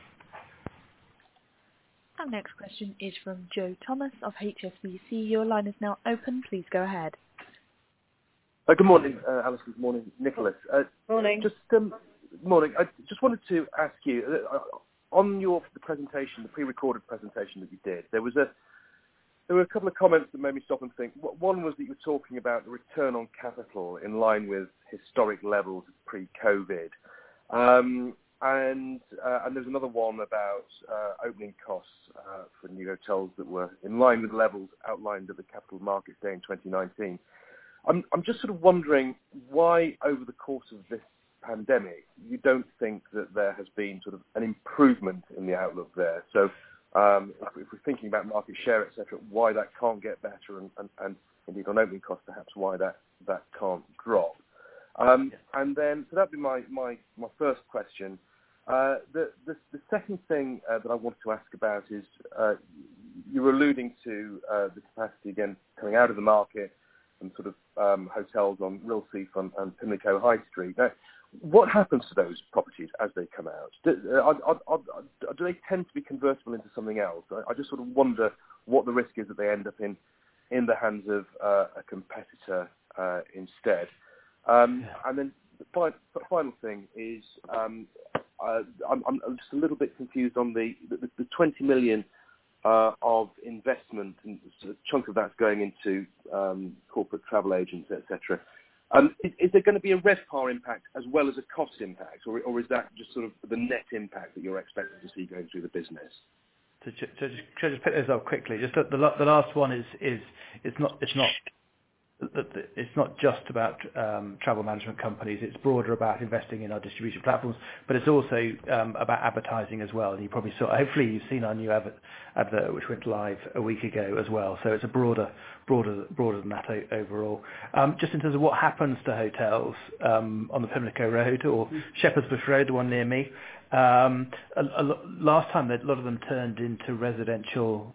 Our next question is from Joe Thomas of H S B C. Your line is now open. Please go ahead. Uh, good morning, uh, Alice. Good morning, Nicholas. Uh, morning. Just um, morning. I just wanted to ask you uh, on your the presentation, the pre-recorded presentation that you did. There was a there were a couple of comments that made me stop and think. One was that you were talking about the return on capital in line with historic levels pre-COVID, um, and uh, and there's another one about uh, opening costs uh, for new hotels that were in line with levels outlined at the Capital Markets Day in twenty nineteen. I'm, I'm just sort of wondering why, over the course of this pandemic, you don't think that there has been sort of an improvement in the outlook there. So, um, if, if we're thinking about market share, et cetera, why that can't get better, and, and, and indeed on opening costs, perhaps why that, that can't drop. Um, and then, so that'd be my, my, my first question. Uh, the, the, the second thing uh, that I wanted to ask about is uh, you were alluding to uh, the capacity again coming out of the market and sort of um, hotels on Real Seafront and Pimlico High Street. Now, what happens to those properties as they come out? Do, uh, are, are, are, do they tend to be convertible into something else? I, I just sort of wonder what the risk is that they end up in in the hands of uh, a competitor uh, instead. Um, yeah. And then the final, the final thing is um, uh, I'm, I'm just a little bit confused on the, the, the twenty million uh, of investment, and a chunk of that's going into um, corporate travel agents, et cetera. Um, is, is there going to be a RevPAR impact as well as a cost impact, or, or is that just sort of the net impact that you're expecting to see going through the business? So, so just, should I just pick those up quickly? Just the, the, the last one is is it's not it's not it's not just about um, travel management companies. It's broader about investing in our distribution platforms, but it's also um, about advertising as well. And you probably saw, hopefully you've seen our new advert, advert which went live a week ago as well. So it's a broader, broader, broader than that o- overall. Um, just in terms of what happens to hotels um, on the Pimlico Road or Shepherd's Bush Road, the one near me. Um, a, a, last time, a lot of them turned into residential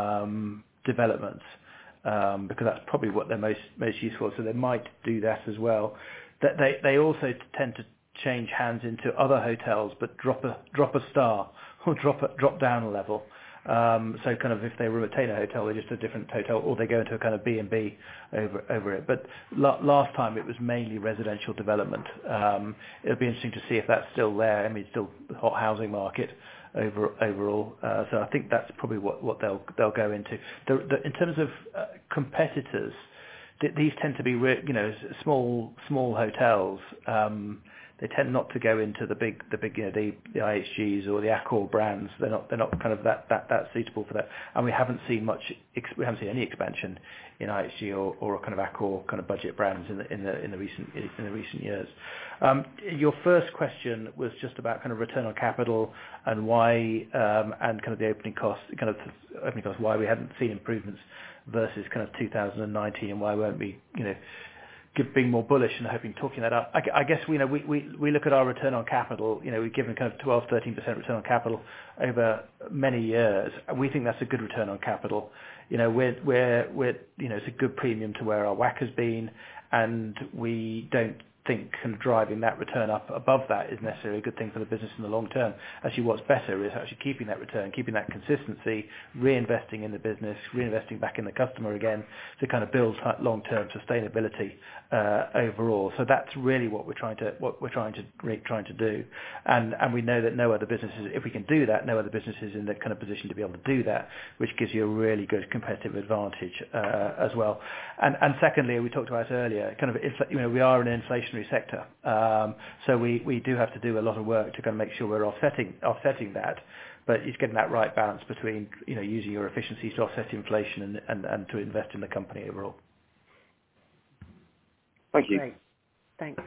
um, developments. Um, because that's probably what they're most most useful for. So they might do that as well. That they they also tend to change hands into other hotels, but drop a drop a star or drop a, drop down a level. Um, so kind of if they retain a hotel, they're just a different hotel, or they go into a kind of B and B over over it. But la- last time it was mainly residential development. Um, it'll be interesting to see if that's still there. I mean, it's still the hot housing market over overall. Uh, so I think that's probably what, what they'll they'll go into. The, the, in terms of uh, competitors, th- these tend to be re- you know small small hotels. Um, they tend not to go into the big the big you know the, the I H Gs or the Accor brands. They're not they're not kind of that, that, that suitable for that. And we haven't seen much ex- we haven't seen any expansion in I H G or, or kind of Accor kind of budget brands in the in the in the recent in the recent years. Um, your first question was just about kind of return on capital and why um, and kind of the opening costs kind of opening costs why we hadn't seen improvements versus kind of two thousand nineteen and why weren't we you know being more bullish and hoping talking that up. I, I guess you know we, we, we look at our return on capital. You know we've given kind of twelve, thirteen percent return on capital over many years. We think that's a good return on capital. You know we're we're we're you know it's a good premium to where our W A C has been, and we don't think kind of driving that return up above that is necessarily a good thing for the business in the long term. Actually, what's better is actually keeping that return, keeping that consistency, reinvesting in the business, reinvesting back in the customer again to kind of build long-term sustainability uh, overall. So that's really what we're trying to what we're trying to re- trying to do, and and we know that no other businesses, if we can do that, no other business is in the kind of position to be able to do that, which gives you a really good competitive advantage uh, as well. And and secondly, we talked about earlier, kind of you know we are an inflation sector, um, so we, we do have to do a lot of work to kind of make sure we're offsetting offsetting that, but it's getting that right balance between you know using your efficiencies to offset inflation and, and, and to invest in the company overall. Thank you. Great. Thanks.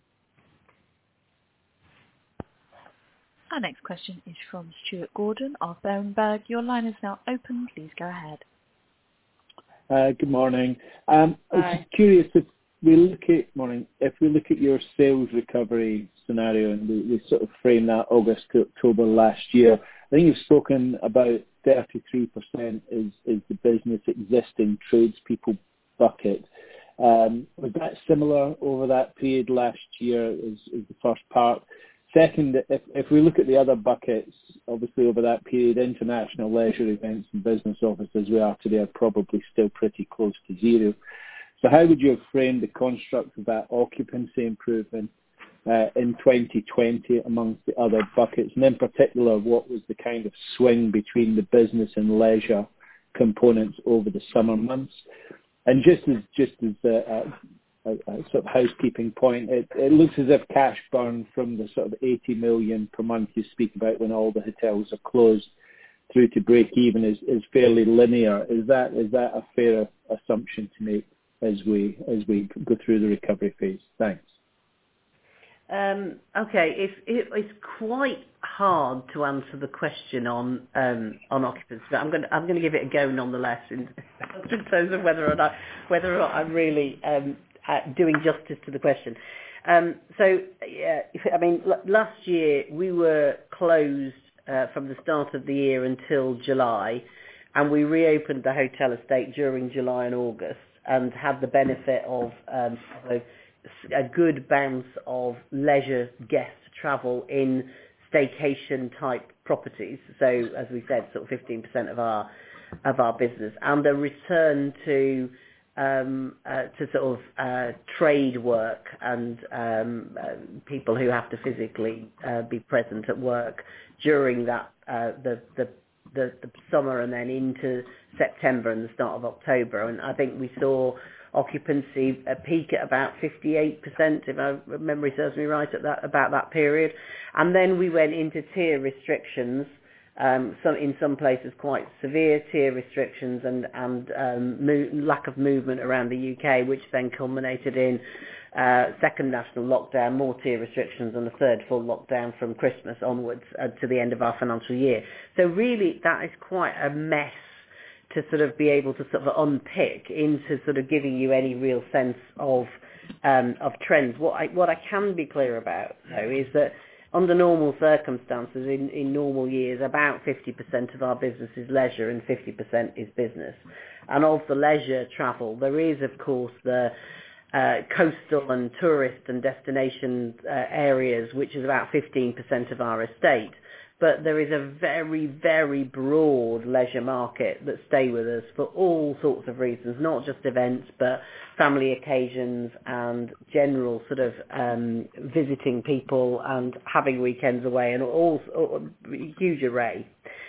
Our next question is from Stuart Gordon of Berenberg. Your line is now open. Please go ahead. Uh, good morning. Um, I was just curious if we look at morning. If we look at your sales recovery scenario, and we, we sort of frame that August to October last year, I think you've spoken about thirty-three percent is is the business existing tradespeople bucket. Um, was that similar over that period last year? Is, is the first part. Second, if if we look at the other buckets, obviously over that period, international leisure events and business offices we are today are probably still pretty close to zero. So how would you have framed the construct of that occupancy improvement uh, in twenty twenty amongst the other buckets? And in particular, what was the kind of swing between the business and leisure components over the summer months? And just as just as a, a, a sort of housekeeping point, it, it looks as if cash burn from the sort of eighty million per month you speak about when all the hotels are closed through to break even is, is fairly linear. Is that is that a fair assumption to make as we as we go through the recovery phase? Thanks. Um, okay, it's it, it's quite hard to answer the question on um, on occupancy, but I'm going to I'm going to give it a go nonetheless in, in terms of whether or not whether or not I'm really um, uh, doing justice to the question. Um, so, yeah, I mean, l- last year we were closed uh, from the start of the year until July, and we reopened the hotel estate during July and August, and had the benefit of um, a, a good bounce of leisure guest travel in staycation type properties. So, as we said, sort of fifteen percent of our of our business, and a return to um, uh, to sort of uh, trade work and um, uh, people who have to physically uh, be present at work during that uh, the, the the the summer and then into September and the start of October. And I think we saw occupancy a peak at about fifty-eight percent, if my memory serves me right, at that about that period. And then we went into tier restrictions. Um, some in some places quite severe tier restrictions and and um, mo- lack of movement around the U K, which then culminated in uh, second national lockdown, more tier restrictions, and a third full lockdown from Christmas onwards uh, to the end of our financial year. So really, that is quite a mess to sort of be able to sort of unpick into sort of giving you any real sense of um, of trends. What I what I can be clear about though is that, under normal circumstances, in, in normal years, about fifty percent of our business is leisure and fifty percent is business. And of the leisure travel, there is, of course, the uh, coastal and tourist and destination uh, areas, which is about fifteen percent of our estate. But there is a very, very broad leisure market that stay with us for all sorts of reasons, not just events, but family occasions and general sort of um, visiting people and having weekends away, and all, all a huge array.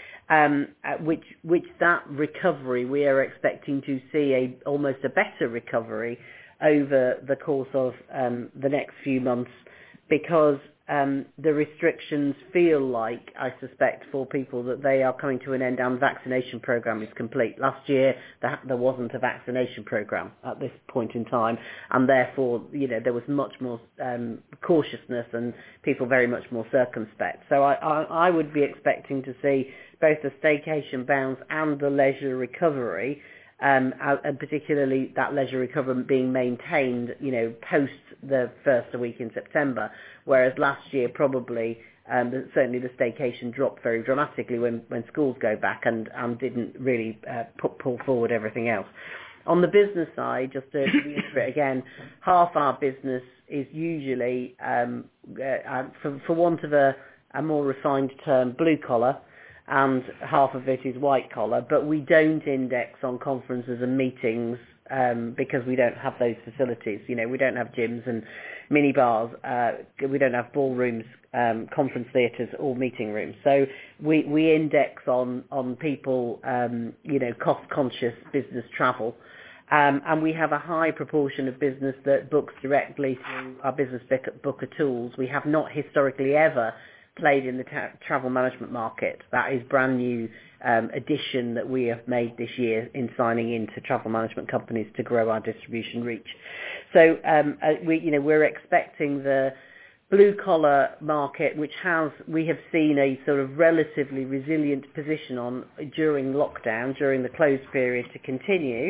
Um, which, which that recovery, we are expecting to see a almost a better recovery over the course of um, the next few months, because Um, the restrictions feel like, I suspect, for people that they are coming to an end and vaccination programme is complete. Last year, there, there wasn't a vaccination programme at this point in time, and therefore, you know, there was much more um, cautiousness and people very much more circumspect. So I, I, I would be expecting to see both the staycation bounce and the leisure recovery, Um, and particularly that leisure recovery being maintained, you know, post the first week in September, whereas last year probably, um, certainly the staycation dropped very dramatically when, when schools go back and, and didn't really uh, put, pull forward everything else. On the business side, just to reiterate again, half our business is usually, um, uh, for, for want of a, a more refined term, blue collar, and half of it is white collar, but we don't index on conferences and meetings um, because we don't have those facilities. You know, we don't have gyms and mini bars, uh, we don't have ballrooms, um, conference theatres or meeting rooms. So we, we index on, on people, um, you know, cost-conscious business travel. Um, and we have a high proportion of business that books directly through our business booker tools. We have not historically ever played in the ta- travel management market. That is brand new um, addition that we have made this year in signing into travel management companies to grow our distribution reach. So um, uh, we, you know, we're expecting the blue collar market, which has we have seen a sort of relatively resilient position on during lockdown, during the closed period, to continue,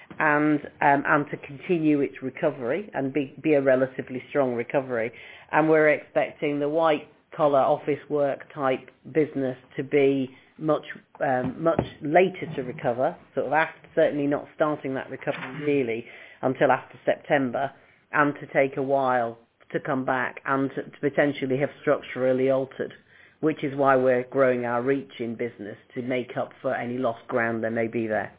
and um, and to continue its recovery and be, be a relatively strong recovery. And we're expecting the white collar office work type business to be much um, much later to recover, sort of after, certainly not starting that recovery really until after September, and to take a while to come back and to, to potentially have structurally altered, which is why we're growing our reach in business to make up for any lost ground there may be there.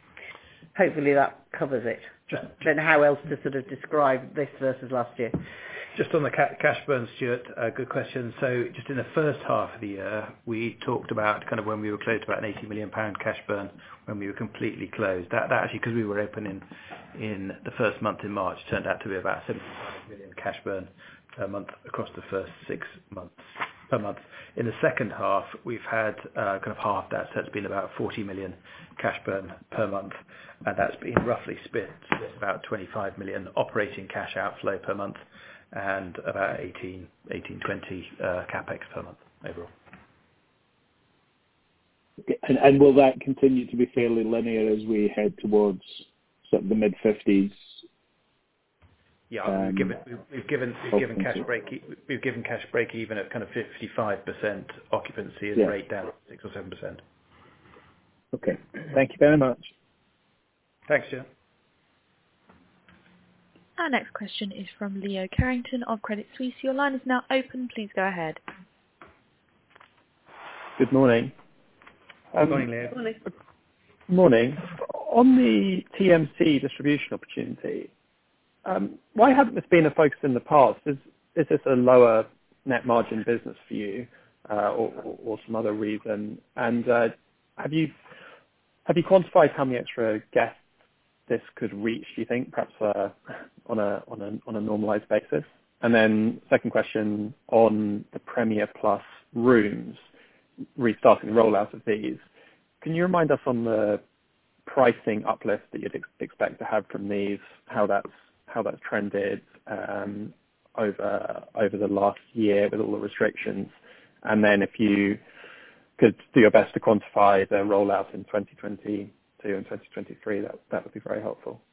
Hopefully that covers it. Just, then how else to sort of describe this versus last year? Just on the ca- cash burn, Stuart, uh, good question. So just in the first half of the year, we talked about kind of when we were closed, about an eighty million pounds cash burn when we were completely closed. That, that actually, because we were open in, in the first month in March, turned out to be about seventy-five million cash burn per month across the first six months per month. In the second half, we've had uh, kind of half that, so it's been about forty million cash burn per month, and that's been roughly split, split about twenty-five million operating cash outflow per month, and about eighteen, twenty uh, capex per month overall. And, and will that continue to be fairly linear as we head towards sort of the mid fifties Yeah, Um, we've given we've, we've given we've given cash break we've given cash break even at kind of fifty-five percent occupancy and Yeah. rate down six or seven percent. Okay. Thank you very much. Thanks, Jim. Our next question is from Leo Carrington of Credit Suisse. Your line is now open. Please go ahead. Good morning. Um, morning, Leo. Morning. Morning. On the T M C distribution opportunity, um, why hasn't this been a focus in the past? Is is this a lower net margin business for you, uh, or, or, or some other reason? And uh, have you have you quantified how many extra guests this could reach? Do you think, perhaps uh, on a on a on a normalised basis? And then second question on the Premier Plus rooms, restarting the rollout of these. Can you remind us on the pricing uplift that you'd ex- expect to have from these, how that's how that's trended um, over over the last year with all the restrictions, and then if you could do your best to quantify the rollout in twenty twenty-two and twenty twenty-three, that that would be very helpful.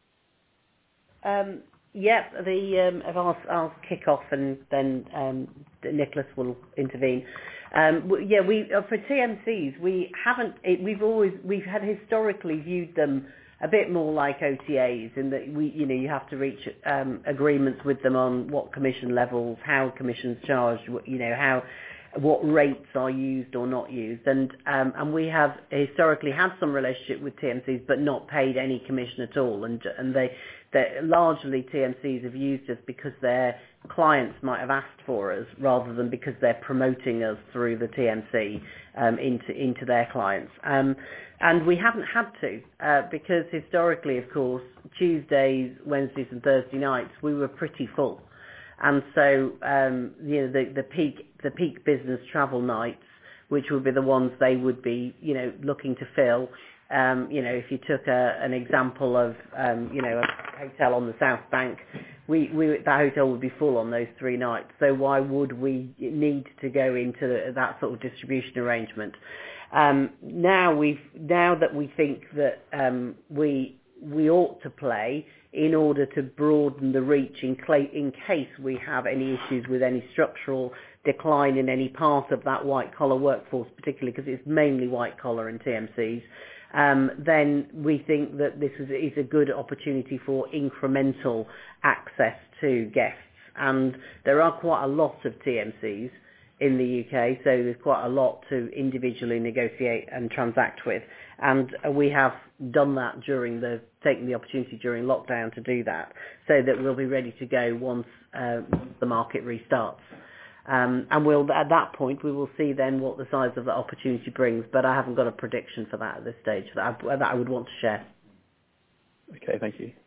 Um, yeah, the um, I'll, I'll kick off and then um, Nicholas will intervene. Um, w- yeah, we uh, for T M Cs we haven't. It, we've always we've had historically viewed them a bit more like O T As in that we you know you have to reach um, agreements with them on what commission levels, how commissions charged, you know how what rates are used or not used, and um, and we have historically had some relationship with T M Cs but not paid any commission at all, and and they that largely T M Cs have used us because their clients might have asked for us rather than because they're promoting us through the T M C um, into into their clients. Um, and we haven't had to uh, because historically, of course, Tuesdays, Wednesdays and Thursday nights we were pretty full, and so um, you know the the peak the peak business travel nights, which would be the ones they would be you know looking to fill. Um, you know, if you took a, an example of, um, you know, a hotel on the South Bank, we, we that hotel would be full on those three nights. So why would we need to go into the, that sort of distribution arrangement? Um, now we've now that we think that um, we we ought to play in order to broaden the reach in, cl- in case we have any issues with any structural decline in any part of that white collar workforce, particularly because it's mainly white collar in T M Cs. Um, then we think that this is, is a good opportunity for incremental access to guests. And there are quite a lot of T M Cs in the U K, so there's quite a lot to individually negotiate and transact with. And we have done that during the, taking the opportunity during lockdown to do that, so that we'll be ready to go once uh, the market restarts. Um, and we'll, at that point, we will see then what the size of the opportunity brings. But I haven't got a prediction for that at this stage that I, that I would want to share. Okay, thank you.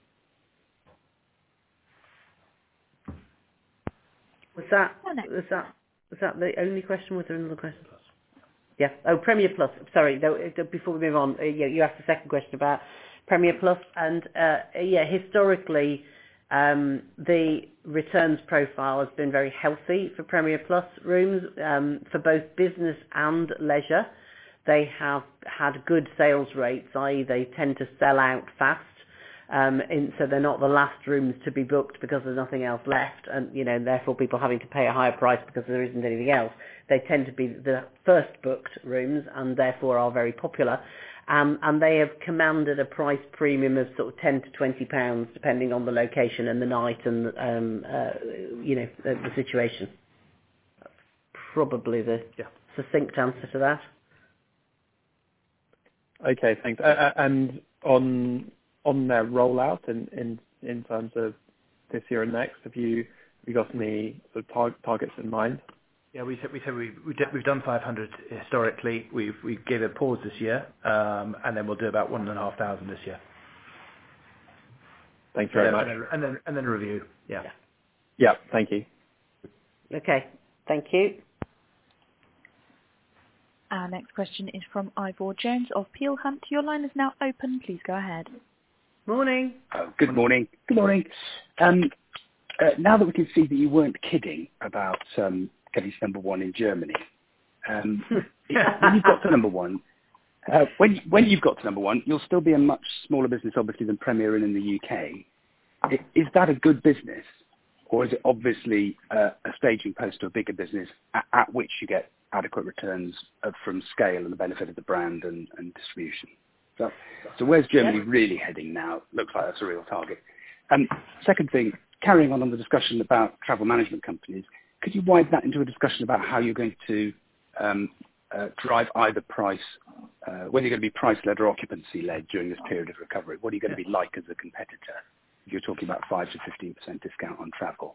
Was that was that was that the only question? Was there another question? Yeah. Oh, Premier Plus. Sorry. No, before we move on, uh, yeah, you asked the second question about Premier Plus, and uh, yeah, historically. Um, the returns profile has been very healthy for Premier Plus rooms um, for both business and leisure. They have had good sales rates, that is they tend to sell out fast, um, in, so they're not the last rooms to be booked because there's nothing else left, and you know therefore people having to pay a higher price because there isn't anything else. They tend to be the first booked rooms and therefore are very popular. Um, and they have commanded a price premium of sort of ten to twenty pounds, depending on the location and the night and um, uh, you know the, the situation. That's probably the yeah. succinct answer to that. Okay, thanks. Uh, and on on their rollout in, in in terms of this year and next, have you have you got any sort of tar- targets in mind? Yeah, we said we said we, we did, we've done five hundred historically. We've we gave a pause this year, um, and then we'll do about one and a half thousand this year. Thanks very and much. Then, and then and then and then a review. Yeah. yeah. Yeah. Thank you. Okay. Thank you. Our next question is from Ivor Jones of Peel Hunt. Your line is now open. Please go ahead. Morning. Oh, good morning. Good morning. Um, uh, now that we can see that you weren't kidding about um, getting to number one in Germany, um, when you've got to number one, uh, when when you've got to number one, you'll still be a much smaller business, obviously, than Premier Inn in the U K. is that a good business, or is it obviously uh, a staging post to a bigger business at, at which you get adequate returns of, from scale and the benefit of the brand and, and distribution? So, so where's Germany yeah. really heading now? Looks like that's a real target. Um, second thing, carrying on on the discussion about travel management companies, could you widen that into a discussion about how you're going to um, uh, drive either price, uh, whether you're going to be price-led or occupancy-led during this period of recovery? What are you going to be like as a competitor if you're talking about five to fifteen percent discount on travel?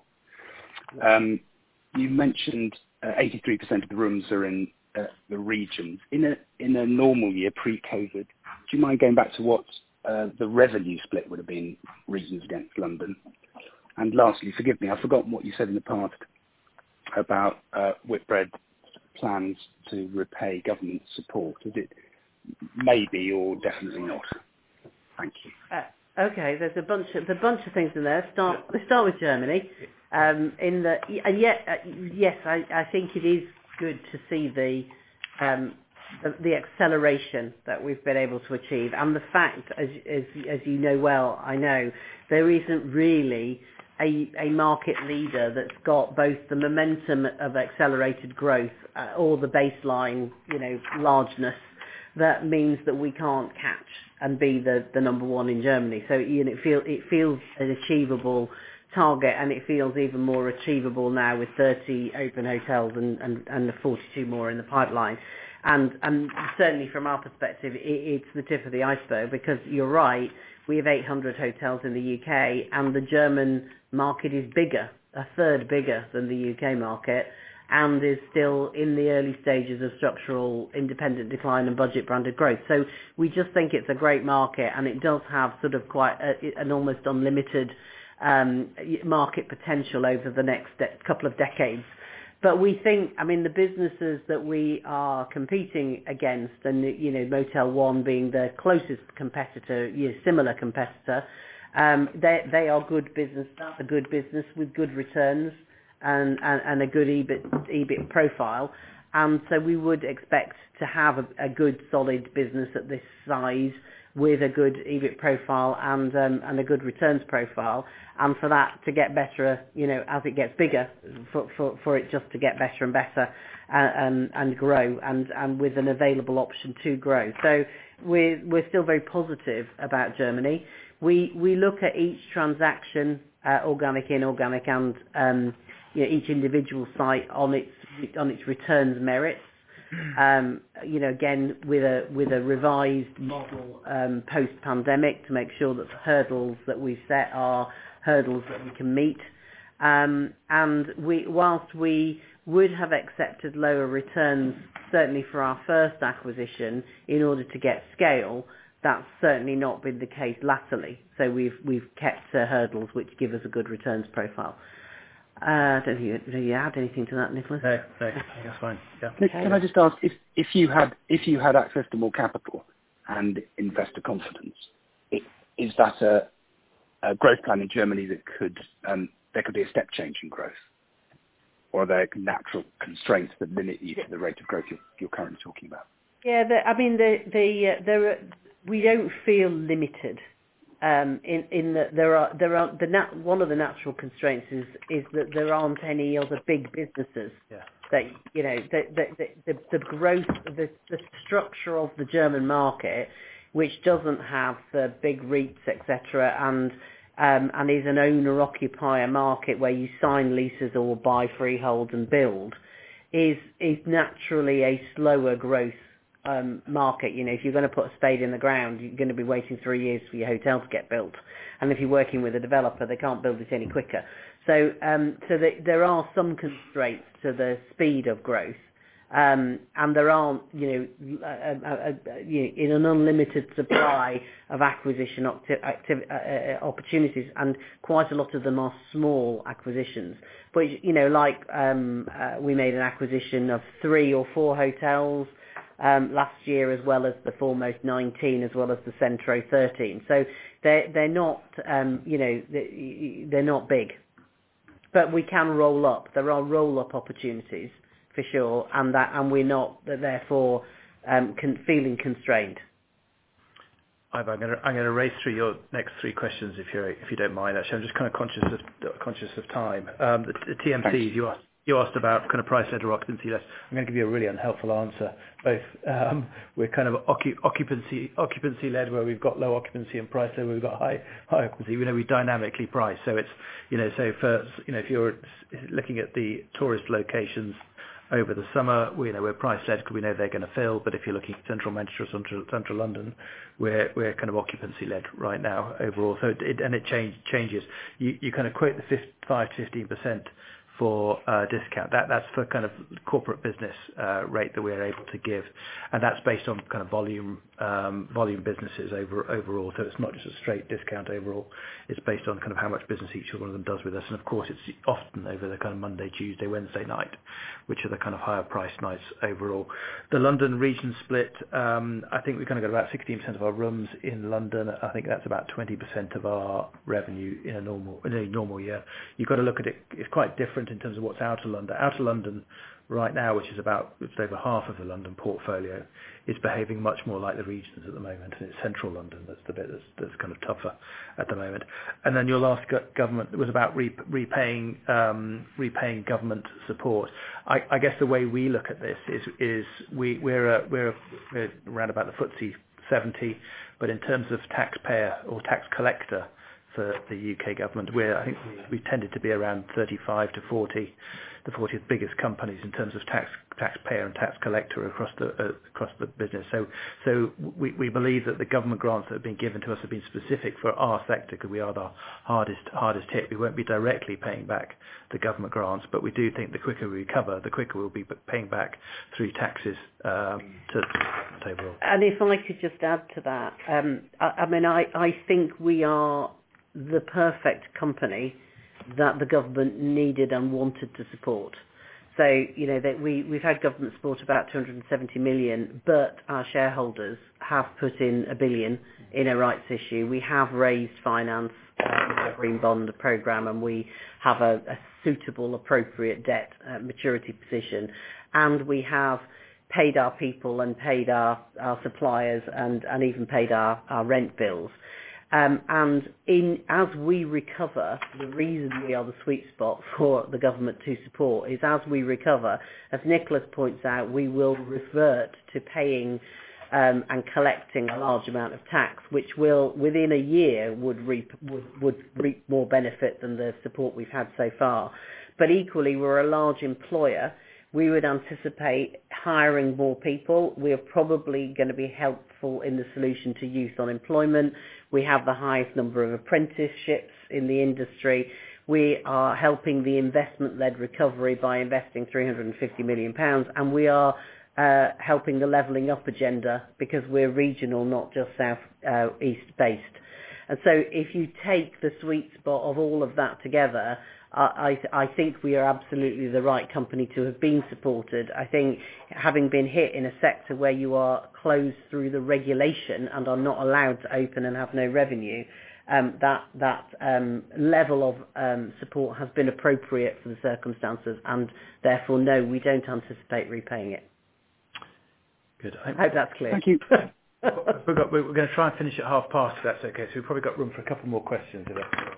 Um, you mentioned uh, eighty-three percent of the rooms are in uh, the regions. In a, in a normal year, pre-COVID, do you mind going back to what uh, the revenue split would have been regions against London? And lastly, forgive me, I've forgotten what you said in the past about uh, Whitbread plans to repay government support. Is it maybe or definitely not? Thank you. Uh, okay, there's a bunch of a bunch of things in there. Start let's start with Germany. Um, in the and yet uh, yes, I, I think it is good to see the, um, the the acceleration that we've been able to achieve, and the fact, as as as you know well, I know there isn't really A, a market leader that's got both the momentum of accelerated growth uh, or the baseline, you know, largeness that means that we can't catch and be the, the number one in Germany. So you know, it, feel, it feels an achievable target, and it feels even more achievable now with thirty open hotels and, and, and the forty-two more in the pipeline. And, and certainly from our perspective, it, it's the tip of the iceberg, because you're right, we have eight hundred hotels in the U K, and the German market is bigger, a third bigger than the U K market, and is still in the early stages of structural independent decline and budget branded growth. So we just think it's a great market, and it does have sort of quite a, an almost unlimited um, market potential over the next de- couple of decades. But we think, I mean, the businesses that we are competing against, and, you know, Motel One being the closest competitor, you know, similar competitor, um, they they are good business. That's a good business with good returns and, and, and a good EBIT, EBIT profile. And so we would expect to have a, a good, solid business at this size with a good EBIT profile and um, and a good returns profile, and for that to get better, you know, as it gets bigger, for for, for it just to get better and better and, and and grow, and, and with an available option to grow. So we're we're still very positive about Germany. We we look at each transaction, uh, organic, inorganic, and um, you know, each individual site on its on its returns merits. Um, you know, again, with a with a revised model um, post-pandemic to make sure that the hurdles that we've set are hurdles that we can meet. Um, and we, whilst we would have accepted lower returns, certainly for our first acquisition, in order to get scale, that's certainly not been the case latterly. So we've we've kept uh, hurdles which give us a good returns profile. Uh, don't think you, do you add anything to that, Nicholas? No, no, that's fine. Yeah. Nick, can I just ask if, if you had if you had access to more capital and investor confidence, it, is that a, a growth plan in Germany that could um, there could be a step change in growth, or are there natural constraints that limit you to the rate of growth you're, you're currently talking about? Yeah, the, I mean, the the uh, there are, we don't feel limited. Um, in in that there are there are the nat- one of the natural constraints is is that there aren't any other big businesses yeah. that you know the the the, the growth the the structure of the German market, which doesn't have the big REITs et cetera, and um, and is an owner occupier market where you sign leases or buy freehold and build, is is naturally a slower growth Um, market. You know, if you're going to put a spade in the ground, you're going to be waiting three years for your hotel to get built. And if you're working with a developer, they can't build it any quicker. So, um, so the, there are some constraints to the speed of growth, um, and there aren't, you know, uh, uh, uh, you know, in an unlimited supply of acquisition acti- activ- uh, uh, opportunities, and quite a lot of them are small acquisitions. But you know, like um, uh, we made an acquisition of three or four hotels Um, last year, as well as the Foremost nineteen, as well as the Centro thirteen. So they're they're not, um, you know, they're not big, but we can roll up. There are roll up opportunities for sure, and that and we're not therefore um, con- feeling constrained. Ivan, I'm going to I'm going to race through your next three questions if you if you don't mind. Actually, I'm just kind of conscious of conscious of time. Um, the, the T M Cs Thanks. you asked you asked about kind of price led or occupancy led. I'm going to give you a really unhelpful answer. Both um, we're kind of occup- occupancy occupancy led where we've got low occupancy, and price led where we've got high high occupancy. We know we dynamically price, so it's you know so for you know if you're looking at the tourist locations over the summer, we know we're price led because we know they're going to fill. But if you're looking at central Manchester or central, central London, we're we're kind of occupancy led right now overall. So it, and it change, changes. You you kind of quote the five to fifteen percent for uh, discount. That that's for kind of corporate business uh, rate that we're able to give, and that's based on kind of volume um, volume businesses over overall. So it's not just a straight discount overall. It's based on kind of how much business each one of them does with us, and of course it's often over the kind of Monday, Tuesday, Wednesday night, which are the kind of higher price nights overall. The London region split, um, I think we've kind of got about sixteen percent of our rooms in London. I think that's about twenty percent of our revenue in a normal in a normal year. You've got to look at it. It's quite different in terms of what's out of London. Out of London right now, which is about it's over half of the London portfolio, is behaving much more like the regions at the moment, and it's central London that's the bit that's, that's kind of tougher at the moment. And then your last go- government was about re- repaying um, repaying government support. I, I guess the way we look at this is is we, we're a, we're, a, we're around about the F T S E seventy, but in terms of taxpayer or tax collector for the U K government, we're I think we, we tended to be around thirty-five to forty, the fortieth biggest companies in terms of tax taxpayer and tax collector across the uh, across the business. So so we, we believe that the government grants that have been given to us have been specific for our sector because we are the hardest hardest hit. We won't be directly paying back the government grants, but we do think the quicker we recover, the quicker we'll be paying back through taxes um, to, to overall. And if I could just add to that, um, I, I mean I, I think we are the perfect company that the government needed and wanted to support. So, you know, that we, we've had government support about two hundred seventy million, but our shareholders have put in a billion in a rights issue. We have raised finance uh, with our green bond programme, and we have a, a suitable, appropriate debt uh, maturity position. And we have paid our people and paid our, our suppliers and, and even paid our, our rent bills. Um, and in as we recover, the reason we are the sweet spot for the government to support is as we recover, as Nicholas points out, we will revert to paying um, and collecting a large amount of tax, which will, within a year, would reap would, would reap more benefit than the support we've had so far. But equally, we're a large employer. We would anticipate hiring more people. We're probably going to be helpful in the solution to youth unemployment. We have the highest number of apprenticeships in the industry. We are helping the investment-led recovery by investing three hundred fifty million pounds, and we are uh, helping the levelling up agenda because we're regional, not just south uh, east based. And so if you take the sweet spot of all of that together, I, I think we are absolutely the right company to have been supported. I think having been hit in a sector where you are closed through the regulation and are not allowed to open and have no revenue, um, that that um, level of um, support has been appropriate for the circumstances, and therefore, no, we don't anticipate repaying it. Good. I hope that's clear. Thank you. We've got, we're going to try and finish at half past, if that's okay. So we've probably got room for a couple more questions. If that's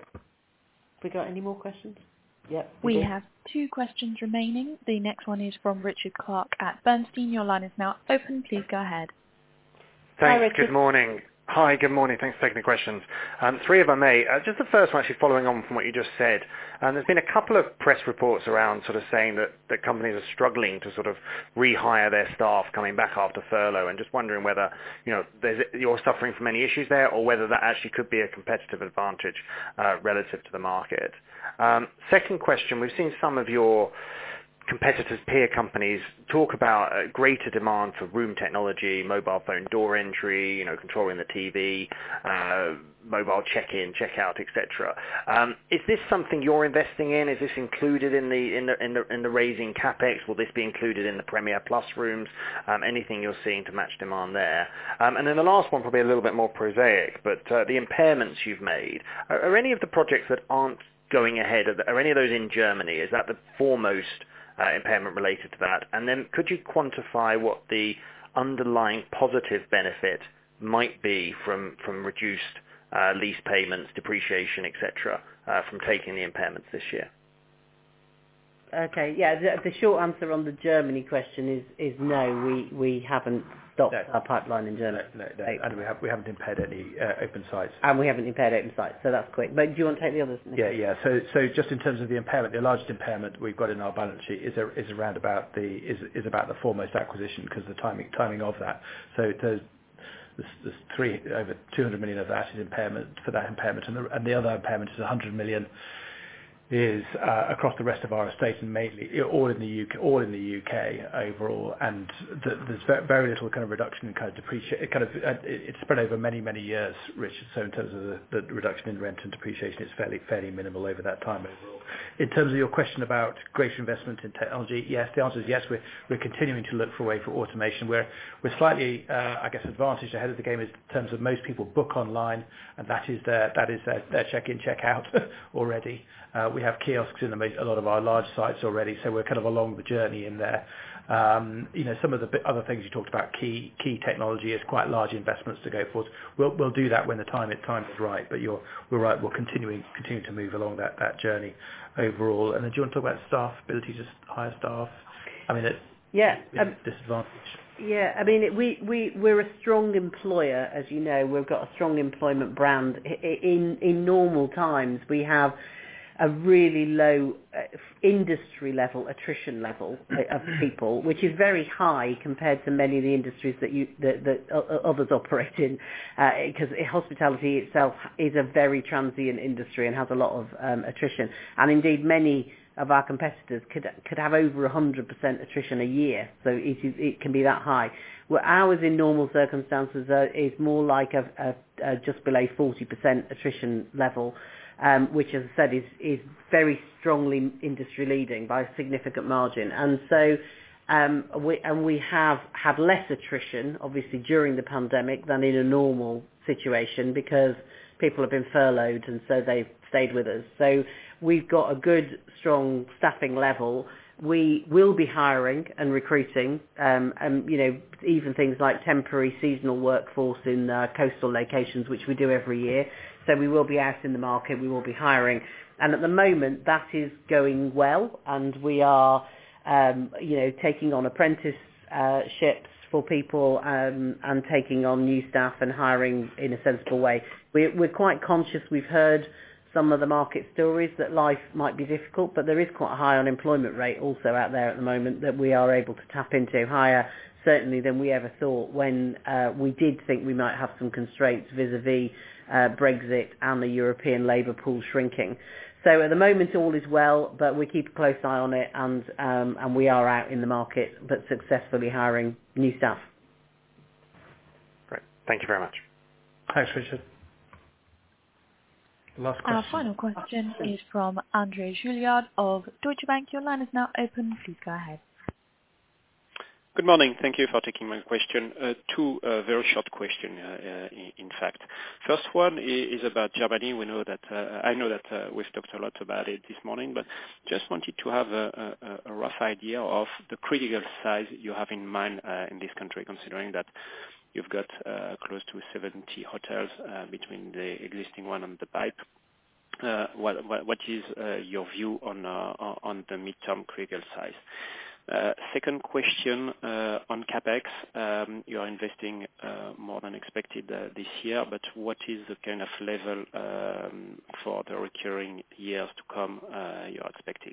We got any more questions? Yep. We, we have two questions remaining. The next one is from Richard Clark at Bernstein. Your line is now open. Please go ahead. Thanks. Hi, good morning. Hi, good morning. Thanks for taking the questions. Um, three if I may. Uh, just the first one, actually following on from what you just said. Um, there's been a couple of press reports around sort of saying that, that companies are struggling to sort of rehire their staff coming back after furlough, and just wondering whether, you know, there's, you're suffering from any issues there, or whether that actually could be a competitive advantage uh, relative to the market. Um, second question, we've seen some of your competitors, peer companies, talk about uh, greater demand for room technology, mobile phone door entry, you know, controlling the T V, uh, mobile check-in, check-out, et cetera. Um, is this something you're investing in? Is this included in the in the in the, in the raising capex? Will this be included in the Premier Plus rooms? Um, anything you're seeing to match demand there? Um, and then the last one, probably a little bit more prosaic, but uh, the impairments you've made. Are, are any of the projects that aren't going ahead? Are, are any of those in Germany? Is that the foremost Uh, impairment related to that? And then could you quantify what the underlying positive benefit might be from from reduced uh, lease payments, depreciation, et cetera, uh, from taking the impairments this year? Okay, yeah, the, the short answer on the Germany question is, is no, we, we haven't stopped no. our pipeline in Germany. No, no, no. And we, have, we haven't impaired any uh, open sites. And we haven't impaired open sites, so that's quick. But do you want to take the others? Yeah, yeah. So, so just in terms of the impairment, the largest impairment we've got in our balance sheet is a, is around about the is is about the Foremost acquisition because the timing timing of that. So there's there's, there's three over two hundred million of that is impairment for that impairment, and the and the other impairment is one hundred million. Is uh, across the rest of our estate and mainly all in the U K, all in the U K overall, and the, there's very little kind of reduction in kind of depreciation. It kind of uh, it's spread over many many years, Richard. So in terms of the, the reduction in rent and depreciation, it's fairly fairly minimal over that time overall. In terms of your question about greater investment in technology, yes, the answer is yes. We're we're continuing to look for a way for automation. We're we're slightly, uh, I guess, advantaged ahead of the game in terms of most people book online, and that is their that is their, their check in check out already. Uh, we have kiosks in a lot of our large sites already, so we're kind of along the journey in there. Um, you know, some of the other things you talked about, key key technology, is quite large investments to go forward. We'll we'll do that when the time it time is right. But you're we're right. We're continuing continue to move along that, that journey overall. And then do you want to talk about staff ability to hire staff? I mean, it's yeah, um, disadvantage. Yeah, I mean, it, we, we, we're a strong employer, as you know. We've got a strong employment brand. In, in normal times, we have a really low uh, industry level attrition level of people, which is very high compared to many of the industries that you that, that others operate in, because uh, hospitality itself is a very transient industry and has a lot of um, attrition. And indeed, many of our competitors could could have over one hundred percent attrition a year, so it, is, it can be that high. Well, ours in normal circumstances uh, is more like a, a, a just below forty percent attrition level. Um, which, as I said, is, is very strongly industry leading by a significant margin. And so um, we, and we have had less attrition, obviously, during the pandemic than in a normal situation because people have been furloughed and so they've stayed with us. So we've got a good, strong staffing level. We will be hiring and recruiting, um, and, you know, even things like temporary seasonal workforce in uh, coastal locations, which we do every year. So we will be out in the market, we will be hiring. And at the moment, that is going well, and we are, um, you know, taking on apprenticeships uh, for people um, and taking on new staff and hiring in a sensible way. We're, we're quite conscious. We've heard some of the market stories that life might be difficult, but there is quite a high unemployment rate also out there at the moment that we are able to tap into, higher certainly than we ever thought when uh, we did think we might have some constraints vis-a-vis uh, Brexit and the European labour pool shrinking. So at the moment all is well, but we keep a close eye on it, and um, and we are out in the market but successfully hiring new staff. Great. Thank you very much. Thanks, Richard. Last question. Our final question is from Andre Julliard of Deutsche Bank. Your line is now open. Please go ahead. Good morning. Thank you for taking my question. Uh, two uh, very short questions, uh, uh, in fact. First one is about Germany. We know that uh, I know that uh, we've talked a lot about it this morning, but just wanted to have a, a, a rough idea of the critical size you have in mind uh, in this country, considering that you've got uh, close to seventy hotels uh, between the existing one and the pipe. Uh, what, what, what is uh, your view on uh, on the midterm critical size? Uh, second question uh, on CapEx. Um, you are investing uh, more than expected uh, this year, but what is the kind of level um, for the recurring years to come uh, you are expecting?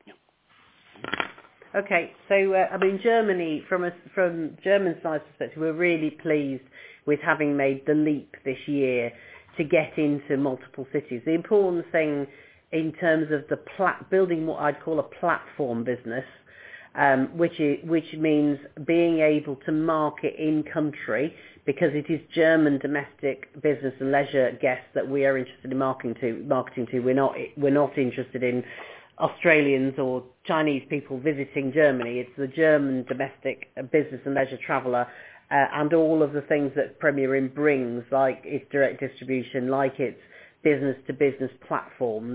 Okay, so uh, I mean, Germany, from a from German side perspective, we're really pleased with having made the leap this year to get into multiple cities. The important thing in terms of the plat- building what I'd call a platform business, um, which is, which means being able to market in country, because it is German domestic business and leisure guests that we are interested in marketing to. Marketing to, we're not we're not interested in Australians or Chinese people visiting Germany. It's the German domestic business and leisure traveller, uh, and all of the things that Premier Inn brings, like its direct distribution, like its business-to-business platforms,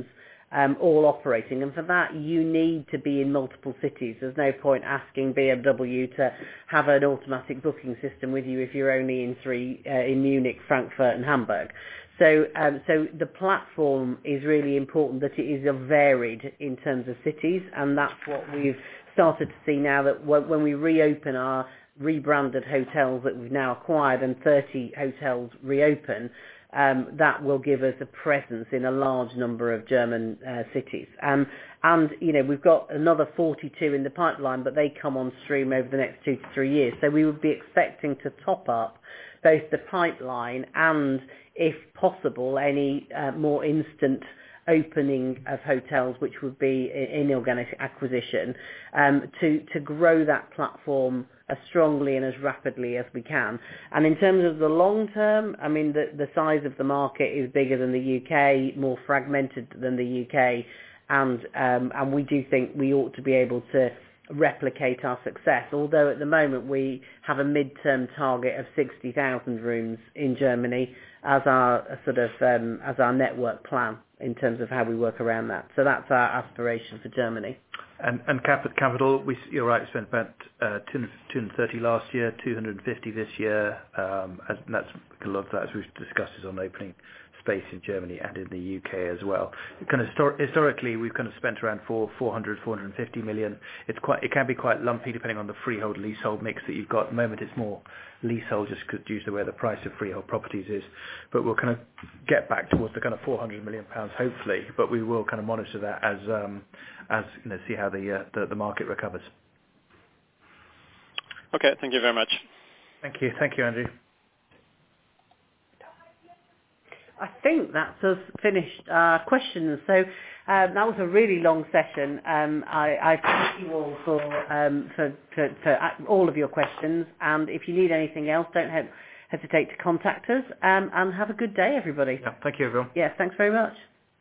um, all operating. And for that, you need to be in multiple cities. There's no point asking B M W to have an automatic booking system with you if you're only in three, uh, in Munich, Frankfurt and Hamburg. So, um, so the platform is really important that it is varied in terms of cities, and that's what we've started to see now that when we reopen our rebranded hotels that we've now acquired and thirty hotels reopen, um, that will give us a presence in a large number of German uh, cities. Um, and, you know, we've got another forty-two in the pipeline, but they come on stream over the next two to three years. So we would be expecting to top up both the pipeline and, if possible, any uh, more instant opening of hotels, which would be inorganic acquisition, um, to, to grow that platform as strongly and as rapidly as we can. And in terms of the long term, I mean, the, the size of the market is bigger than the U K, more fragmented than the U K, and um, and we do think we ought to be able to replicate our success, although at the moment we have a mid-term target of sixty thousand rooms in Germany as our sort of um, as our network plan in terms of how we work around that. So that's our aspiration for Germany. And, and cap- capital, we, you're right, we spent about uh, two hundred thirty last year, two hundred fifty this year, um, as, and that's a lot of that, as we've discussed, is on opening space in Germany and in the U K as well. Kind of histor- historically, we've kind of spent around four, 400, four hundred fifty million. It's quite, it can be quite lumpy depending on the freehold leasehold mix that you've got. At the moment, it's more leasehold just due to where the price of freehold properties is. But we'll kind of get back towards the kind of four hundred million pounds, hopefully. But we will kind of monitor that as, um, as you know, see how the, uh, the the market recovers. Okay, thank you very much. Thank you, thank you, Andrew. I think that's us finished our questions. So um, that was a really long session. Um, I, I thank you all for, um, for, for, for all of your questions. And if you need anything else, don't he- hesitate to contact us. Um, and have a good day, everybody. Yeah, thank you, everyone. Yes, thanks very much.